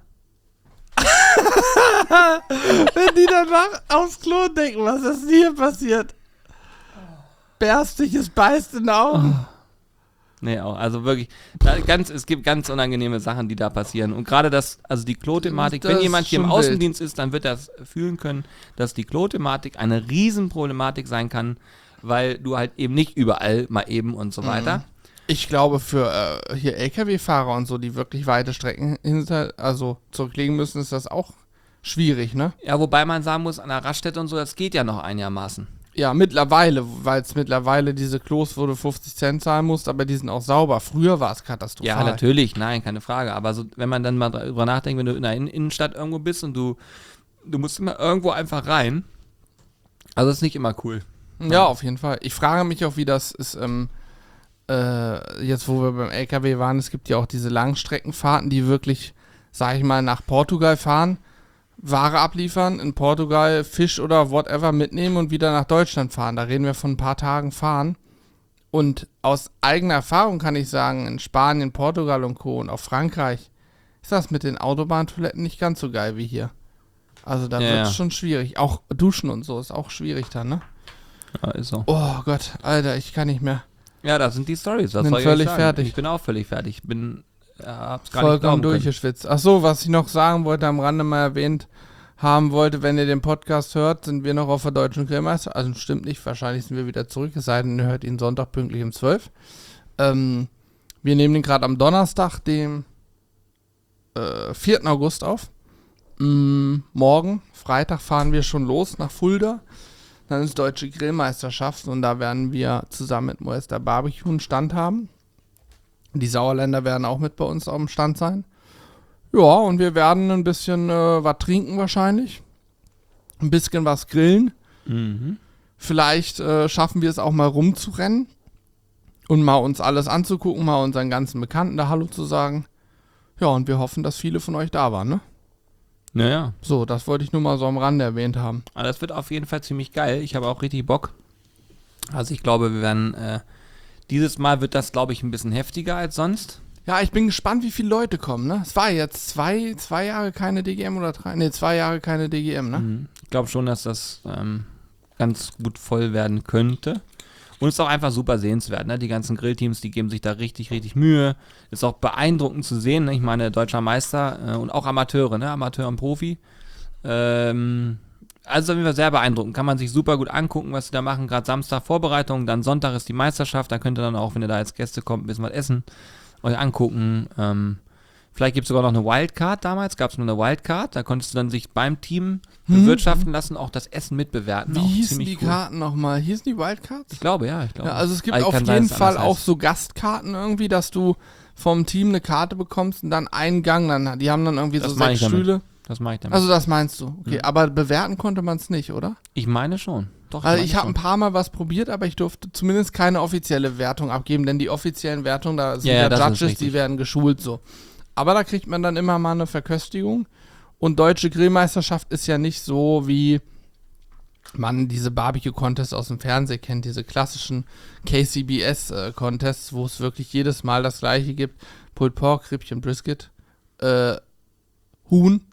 [SPEAKER 2] Wenn die danach aufs Klo denken, was ist hier passiert? Berstiges beißt in die Augen.
[SPEAKER 1] Nee, auch. Also wirklich, es gibt ganz unangenehme Sachen, die da passieren. Und gerade also die Klo-Thematik,
[SPEAKER 2] Das
[SPEAKER 1] wenn
[SPEAKER 2] ist
[SPEAKER 1] jemand hier im
[SPEAKER 2] schon
[SPEAKER 1] Außendienst ist, dann wird er das fühlen können, dass die Klo-Thematik eine Riesenproblematik sein kann, weil du halt eben nicht überall mal eben und so weiter.
[SPEAKER 2] Ich glaube, für hier LKW-Fahrer und so, die wirklich weite Strecken zurücklegen müssen, ist das auch schwierig, ne?
[SPEAKER 1] Ja, wobei man sagen muss, an der Raststätte und so, das geht ja noch einigermaßen.
[SPEAKER 2] Ja, mittlerweile, weil es mittlerweile diese Klos, wo du 50 Cent zahlen musst, aber die sind auch sauber. Früher war es katastrophal.
[SPEAKER 1] Ja, natürlich, nein, keine Frage. Aber so, wenn man dann mal drüber nachdenkt, wenn du in der Innenstadt irgendwo bist und du musst immer irgendwo einfach rein, also das ist nicht immer cool.
[SPEAKER 2] Ja, auf jeden Fall. Ich frage mich auch, wie das ist, jetzt wo wir beim LKW waren, es gibt ja auch diese Langstreckenfahrten, die wirklich, sag ich mal, nach Portugal fahren, Ware abliefern, in Portugal Fisch oder whatever mitnehmen und wieder nach Deutschland fahren. Da reden wir von ein paar Tagen fahren. Und aus eigener Erfahrung kann ich sagen, in Spanien, Portugal und Co. und auch Frankreich ist das mit den Autobahntoiletten nicht ganz so geil wie hier. Also da wird es schon schwierig. Auch Duschen und so ist auch schwierig dann, ne?
[SPEAKER 1] Ja, ist so.
[SPEAKER 2] Oh Gott, Alter, ich kann nicht mehr.
[SPEAKER 1] Ja, das sind die Storys.
[SPEAKER 2] Bin völlig fertig.
[SPEAKER 1] Ich bin auch völlig fertig. Ich bin, hab's gar
[SPEAKER 2] Vollkommen
[SPEAKER 1] nicht glauben können.
[SPEAKER 2] durchgeschwitzt. Ach so, was ich noch sagen wollte, am Rande mal erwähnt haben wollte, wenn ihr den Podcast hört, sind wir noch auf der Deutschen Grillmeister. Also stimmt nicht, wahrscheinlich sind wir wieder zurück, es sei denn, ihr hört ihn Sonntag pünktlich um 12. Wir nehmen den gerade am Donnerstag, dem 4. August auf. Morgen, Freitag, fahren wir schon los nach Fulda. Dann ist Deutsche Grillmeisterschaft und da werden wir zusammen mit Moester Barbecue einen Stand haben. Die Sauerländer werden auch mit bei uns auf dem Stand sein. Ja, und wir werden ein bisschen was trinken wahrscheinlich. Ein bisschen was grillen.
[SPEAKER 1] Mhm.
[SPEAKER 2] Vielleicht schaffen wir es auch mal rumzurennen und mal uns alles anzugucken, mal unseren ganzen Bekannten da Hallo zu sagen. Ja, und wir hoffen, dass viele von euch da waren, ne?
[SPEAKER 1] Naja.
[SPEAKER 2] So, das wollte ich nur mal so am Rande erwähnt haben.
[SPEAKER 1] Aber das wird auf jeden Fall ziemlich geil. Ich habe auch richtig Bock. Also ich glaube, wir werden, dieses Mal wird das, glaube ich, ein bisschen heftiger als sonst.
[SPEAKER 2] Ja, ich bin gespannt, wie viele Leute kommen, ne? Es war jetzt zwei Jahre keine DGM oder 3, ne, 2 Jahre keine DGM, ne?
[SPEAKER 1] Ich glaube schon, dass das ganz gut voll werden könnte. Und es ist auch einfach super sehenswert, ne? Die ganzen Grillteams, die geben sich da richtig, richtig Mühe. Ist auch beeindruckend zu sehen, ne? Ich meine, deutscher Meister und auch Amateure, ne? Amateur und Profi. Also auf jeden Fall sehr beeindruckend. Kann man sich super gut angucken, was sie da machen. Gerade Samstag Vorbereitung, dann Sonntag ist die Meisterschaft. Da könnt ihr dann auch, wenn ihr da als Gäste kommt, ein bisschen was essen, euch angucken. Vielleicht gibt es sogar noch eine Wildcard damals. Gab es nur eine Wildcard. Da konntest du dann sich beim Team bewirtschaften lassen, auch das Essen mitbewerten.
[SPEAKER 2] Wie
[SPEAKER 1] auch
[SPEAKER 2] hießen
[SPEAKER 1] ziemlich
[SPEAKER 2] die
[SPEAKER 1] cool.
[SPEAKER 2] Karten nochmal? Hießen die Wildcards?
[SPEAKER 1] Ich glaube, ja.
[SPEAKER 2] Ja, also es gibt
[SPEAKER 1] Also
[SPEAKER 2] auf
[SPEAKER 1] kann sein,
[SPEAKER 2] jeden
[SPEAKER 1] dass es
[SPEAKER 2] Fall
[SPEAKER 1] anders
[SPEAKER 2] auch
[SPEAKER 1] heißt.
[SPEAKER 2] so Gastkarten irgendwie, dass du vom Team eine Karte bekommst und dann einen Gang. Die haben dann irgendwie
[SPEAKER 1] Das
[SPEAKER 2] so
[SPEAKER 1] meine
[SPEAKER 2] 6
[SPEAKER 1] ich damit.
[SPEAKER 2] Stühle.
[SPEAKER 1] Das mache ich damit.
[SPEAKER 2] Also das meinst du. Okay, aber bewerten konnte man es nicht, oder?
[SPEAKER 1] Ich meine schon. Doch,
[SPEAKER 2] Also
[SPEAKER 1] meine
[SPEAKER 2] ich habe ein
[SPEAKER 1] schon.
[SPEAKER 2] paar Mal was probiert, aber ich durfte zumindest keine offizielle Wertung abgeben, denn die offiziellen Wertungen, da sind
[SPEAKER 1] Ja,
[SPEAKER 2] ja
[SPEAKER 1] das ist
[SPEAKER 2] Judges,
[SPEAKER 1] richtig.
[SPEAKER 2] die werden geschult so. Aber da kriegt man dann immer mal eine Verköstigung Und Deutsche Grillmeisterschaft ist ja nicht so, wie man diese Barbecue-Contests aus dem Fernsehen kennt, diese klassischen KCBS-Contests, wo es wirklich jedes Mal das gleiche gibt. Pulled Pork, Rippchen, Brisket, Huhn.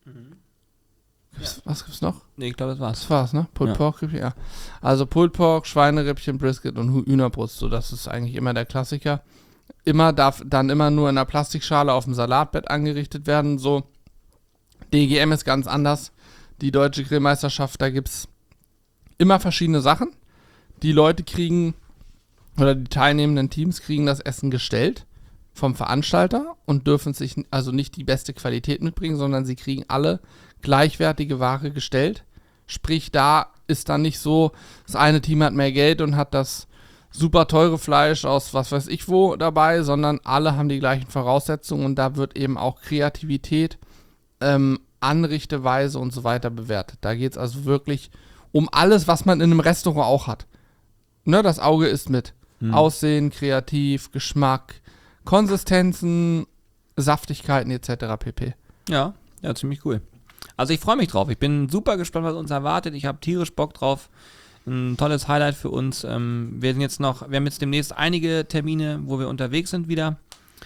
[SPEAKER 2] Was gibt's noch?
[SPEAKER 1] Nee, ich glaube, das war's.
[SPEAKER 2] Das war's, ne? Pulled Pork, Rippchen, ja. Also Pulled Pork, Schweinerippchen, Brisket und Hühnerbrust. So, das ist eigentlich immer der Klassiker. Darf dann immer nur in einer Plastikschale auf dem Salatbett angerichtet werden. So, DGM ist ganz anders. Die Deutsche Grillmeisterschaft, da gibt's immer verschiedene Sachen. Die Leute kriegen, oder die teilnehmenden Teams kriegen das Essen gestellt vom Veranstalter und dürfen sich also nicht die beste Qualität mitbringen, sondern sie kriegen alle gleichwertige Ware gestellt. Sprich, da ist dann nicht so, das eine Team hat mehr Geld und hat das super teure Fleisch aus was weiß ich wo dabei, sondern alle haben die gleichen Voraussetzungen und da wird eben auch Kreativität, Anrichteweise und so weiter bewertet. Da geht es also wirklich um alles, was man in einem Restaurant auch hat. Ne, das Auge ist mit. Aussehen, kreativ, Geschmack, Konsistenzen, Saftigkeiten etc. pp.
[SPEAKER 1] Ja, ziemlich cool. Also ich freue mich drauf. Ich bin super gespannt, was uns erwartet. Ich habe tierisch Bock drauf. Ein tolles Highlight für uns. Wir haben jetzt demnächst einige Termine, wo wir unterwegs sind wieder.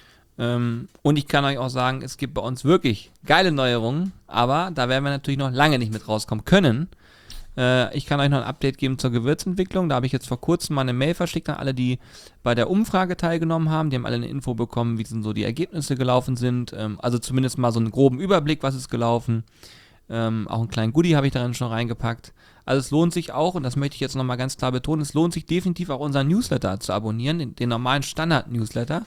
[SPEAKER 1] Und ich kann euch auch sagen, es gibt bei uns wirklich geile Neuerungen, aber da werden wir natürlich noch lange nicht mit rauskommen können. Ich kann euch noch ein Update geben zur Gewürzentwicklung. Da habe ich jetzt vor kurzem mal eine Mail verschickt an alle, die bei der Umfrage teilgenommen haben. Die haben alle eine Info bekommen, wie so die Ergebnisse gelaufen sind. Also zumindest mal so einen groben Überblick, was ist gelaufen. Auch einen kleinen Goodie habe ich darin schon reingepackt. Also es lohnt sich auch, und das möchte ich jetzt nochmal ganz klar betonen, es lohnt sich definitiv auch unseren Newsletter zu abonnieren, den normalen Standard-Newsletter.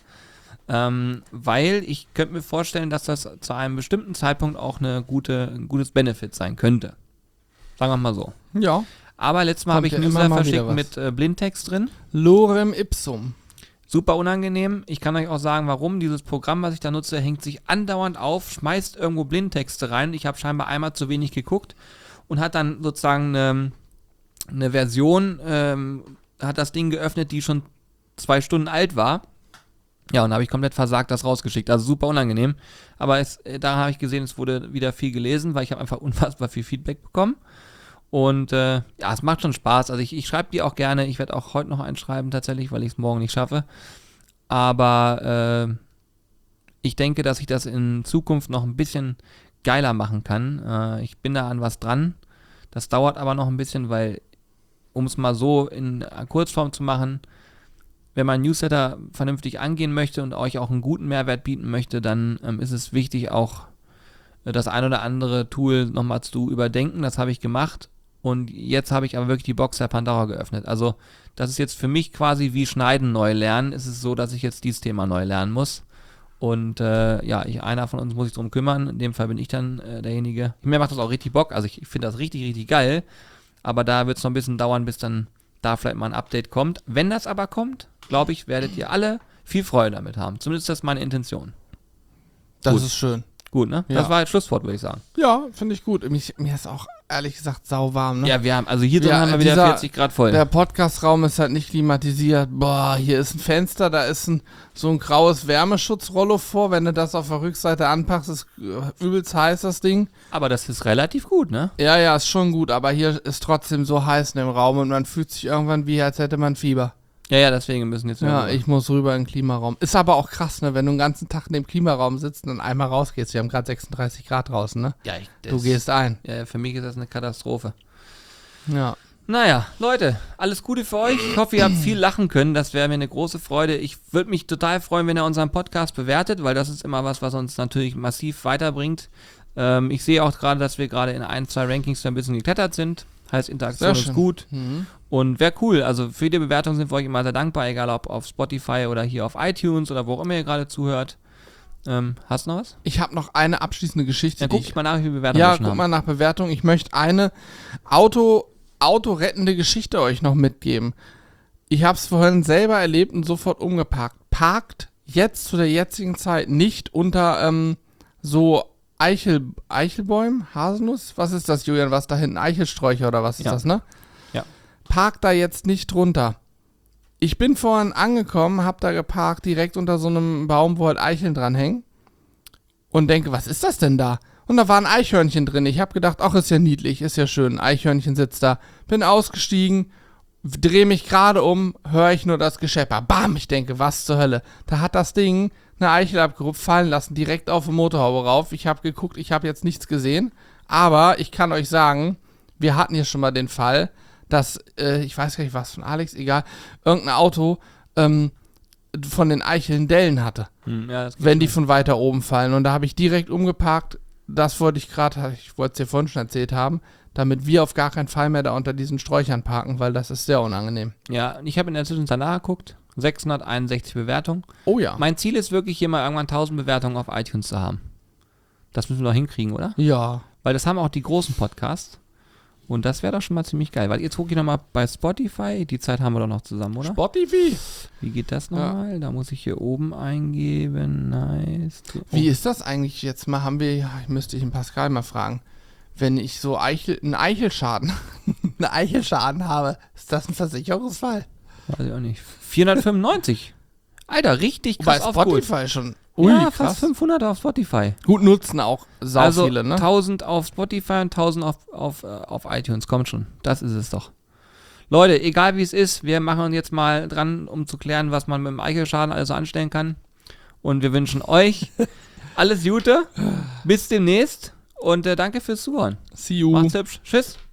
[SPEAKER 1] Weil ich könnte mir vorstellen, dass das zu einem bestimmten Zeitpunkt auch ein gutes Benefit sein könnte. Sagen wir mal so.
[SPEAKER 2] Ja.
[SPEAKER 1] Aber letztes Mal habe ich einen Newsletter verschickt mit Blindtext drin.
[SPEAKER 2] Lorem ipsum.
[SPEAKER 1] Super unangenehm. Ich kann euch auch sagen, warum. Dieses Programm, was ich da nutze, hängt sich andauernd auf, schmeißt irgendwo Blindtexte rein. Ich habe scheinbar einmal zu wenig geguckt und hat dann sozusagen eine Version, hat das Ding geöffnet, die schon 2 Stunden alt war. Ja, und da habe ich komplett versagt, das rausgeschickt. Also super unangenehm. Aber da habe ich gesehen, es wurde wieder viel gelesen, weil ich habe einfach unfassbar viel Feedback bekommen. Und es macht schon Spaß. Also ich schreibe die auch gerne. Ich werde auch heute noch einschreiben tatsächlich, weil ich es morgen nicht schaffe. Aber ich denke, dass ich das in Zukunft noch ein bisschen geiler machen kann. Ich bin da an was dran. Das dauert aber noch ein bisschen, weil, um es mal so in Kurzform zu machen, wenn man Newsletter vernünftig angehen möchte und euch auch einen guten Mehrwert bieten möchte, dann ist es wichtig, auch das ein oder andere Tool nochmal zu überdenken. Das habe ich gemacht. Und jetzt habe ich aber wirklich die Box der Pandora geöffnet. Also das ist jetzt für mich quasi wie Schneiden neu lernen. Es ist so, dass ich jetzt dieses Thema neu lernen muss. Und einer von uns muss sich drum kümmern. In dem Fall bin ich dann derjenige. Mir macht das auch richtig Bock. Also ich finde das richtig, richtig geil. Aber da wird es noch ein bisschen dauern, bis dann da vielleicht mal ein Update kommt. Wenn das aber kommt, glaube ich, werdet ihr alle viel Freude damit haben. Zumindest ist das meine Intention.
[SPEAKER 2] Das ist schön.
[SPEAKER 1] Gut, ne?
[SPEAKER 2] Ja.
[SPEAKER 1] Das war jetzt Schlusswort, würde ich sagen.
[SPEAKER 2] Ja, finde ich gut. Mir ist auch ehrlich gesagt sauwarm, ne?
[SPEAKER 1] Ja, hier drin haben wir wieder 40 Grad voll.
[SPEAKER 2] Der Podcast-Raum ist halt nicht klimatisiert. Boah, hier ist ein Fenster, da ist so ein graues Wärmeschutzrollo vor. Wenn du das auf der Rückseite anpackst, ist übelst heiß, das Ding.
[SPEAKER 1] Aber das ist relativ gut, ne?
[SPEAKER 2] Ja, ist schon gut, aber hier ist trotzdem so heiß in dem Raum und man fühlt sich irgendwann wie, als hätte man Fieber.
[SPEAKER 1] Ja, deswegen müssen jetzt...
[SPEAKER 2] Ja, ich muss rüber in den Klimaraum. Ist aber auch krass, ne, wenn du den ganzen Tag in dem Klimaraum sitzt und dann einmal rausgehst. Wir haben gerade 36 Grad draußen, ne?
[SPEAKER 1] Ja,
[SPEAKER 2] du gehst ein.
[SPEAKER 1] Ja, für mich ist das eine Katastrophe.
[SPEAKER 2] Ja.
[SPEAKER 1] Naja, Leute, alles Gute für euch. Ich hoffe, ihr habt viel lachen können. Das wäre mir eine große Freude. Ich würde mich total freuen, wenn ihr unseren Podcast bewertet, weil das ist immer was uns natürlich massiv weiterbringt. Ich sehe auch gerade, dass wir gerade in 1, 2 Rankings ein bisschen geklettert sind. Heißt, Interaktion ist gut. Und wäre cool. Also für jede Bewertung sind wir euch immer sehr dankbar, egal ob auf Spotify oder hier auf iTunes oder wo auch immer ihr gerade zuhört. Hast du noch was?
[SPEAKER 2] Ich habe noch eine abschließende Geschichte.
[SPEAKER 1] Ja, guck mal nach, wie viele Bewertungen
[SPEAKER 2] wir schon haben. Ja, guck mal nach Bewertung. Ich möchte eine autorettende Geschichte euch noch mitgeben. Ich habe es vorhin selber erlebt und sofort umgeparkt. Parkt jetzt zu der jetzigen Zeit nicht unter so Eichelbäumen, Haselnuss? Was ist das, Julian? Was da hinten? Eichelsträucher oder was ist das, ne?
[SPEAKER 1] Ja.
[SPEAKER 2] Parkt da jetzt nicht drunter. Ich bin vorhin angekommen, hab da geparkt, direkt unter so einem Baum, wo halt Eicheln dranhängen und denke, was ist das denn da? Und da war ein Eichhörnchen drin. Ich habe gedacht, ach, ist ja niedlich, ist ja schön. Ein Eichhörnchen sitzt da. Bin ausgestiegen, drehe mich gerade um, höre ich nur das Geschepper. Bam, ich denke, was zur Hölle. Da hat das Ding eine Eichel abgerupft, fallen lassen, direkt auf die Motorhaube rauf. Ich habe geguckt, ich habe jetzt nichts gesehen. Aber ich kann euch sagen, wir hatten hier schon mal den Fall, dass, ich weiß gar nicht, was von Alex, egal, irgendein Auto von den Eicheln Dellen hatte.
[SPEAKER 1] Ja, das
[SPEAKER 2] wenn die von weiter oben fallen. Und da habe ich direkt umgeparkt. Das wollte ich wollte es dir vorhin schon erzählt haben, damit wir auf gar keinen Fall mehr da unter diesen Sträuchern parken, weil das ist sehr unangenehm.
[SPEAKER 1] Ja, ich habe in der Zwischenzeit nachgeguckt. 661 Bewertungen.
[SPEAKER 2] Oh ja.
[SPEAKER 1] Mein Ziel ist wirklich, hier mal irgendwann 1000 Bewertungen auf iTunes zu haben. Das müssen wir doch hinkriegen, oder?
[SPEAKER 2] Ja.
[SPEAKER 1] Weil das haben auch die großen Podcasts. Und das wäre doch schon mal ziemlich geil. Weil jetzt gucke ich nochmal bei Spotify. Die Zeit haben wir doch noch zusammen, oder?
[SPEAKER 2] Spotify?
[SPEAKER 1] Wie geht das nochmal? Ja. Da muss ich hier oben eingeben. Nice. Oh.
[SPEAKER 2] Wie ist das eigentlich jetzt mal? Müsste ich den Pascal mal fragen. Wenn ich so einen Eichelschaden habe, ist das ein Versicherungsfall?
[SPEAKER 1] Weiß ich auch nicht. 495. Alter, richtig krass aufgeholt.
[SPEAKER 2] Bei Spotify schon.
[SPEAKER 1] Ui, ja, fast 500 auf Spotify.
[SPEAKER 2] Gut nutzen auch viele, ne?
[SPEAKER 1] 1000 auf Spotify und 1000 auf iTunes. Kommt schon. Das ist es doch. Leute, egal wie es ist, wir machen uns jetzt mal dran, um zu klären, was man mit dem Eichelschaden alles so anstellen kann. Und wir wünschen euch alles Gute. Bis demnächst. Und danke fürs Zuhören.
[SPEAKER 2] See you.
[SPEAKER 1] Macht's hübsch. Tschüss.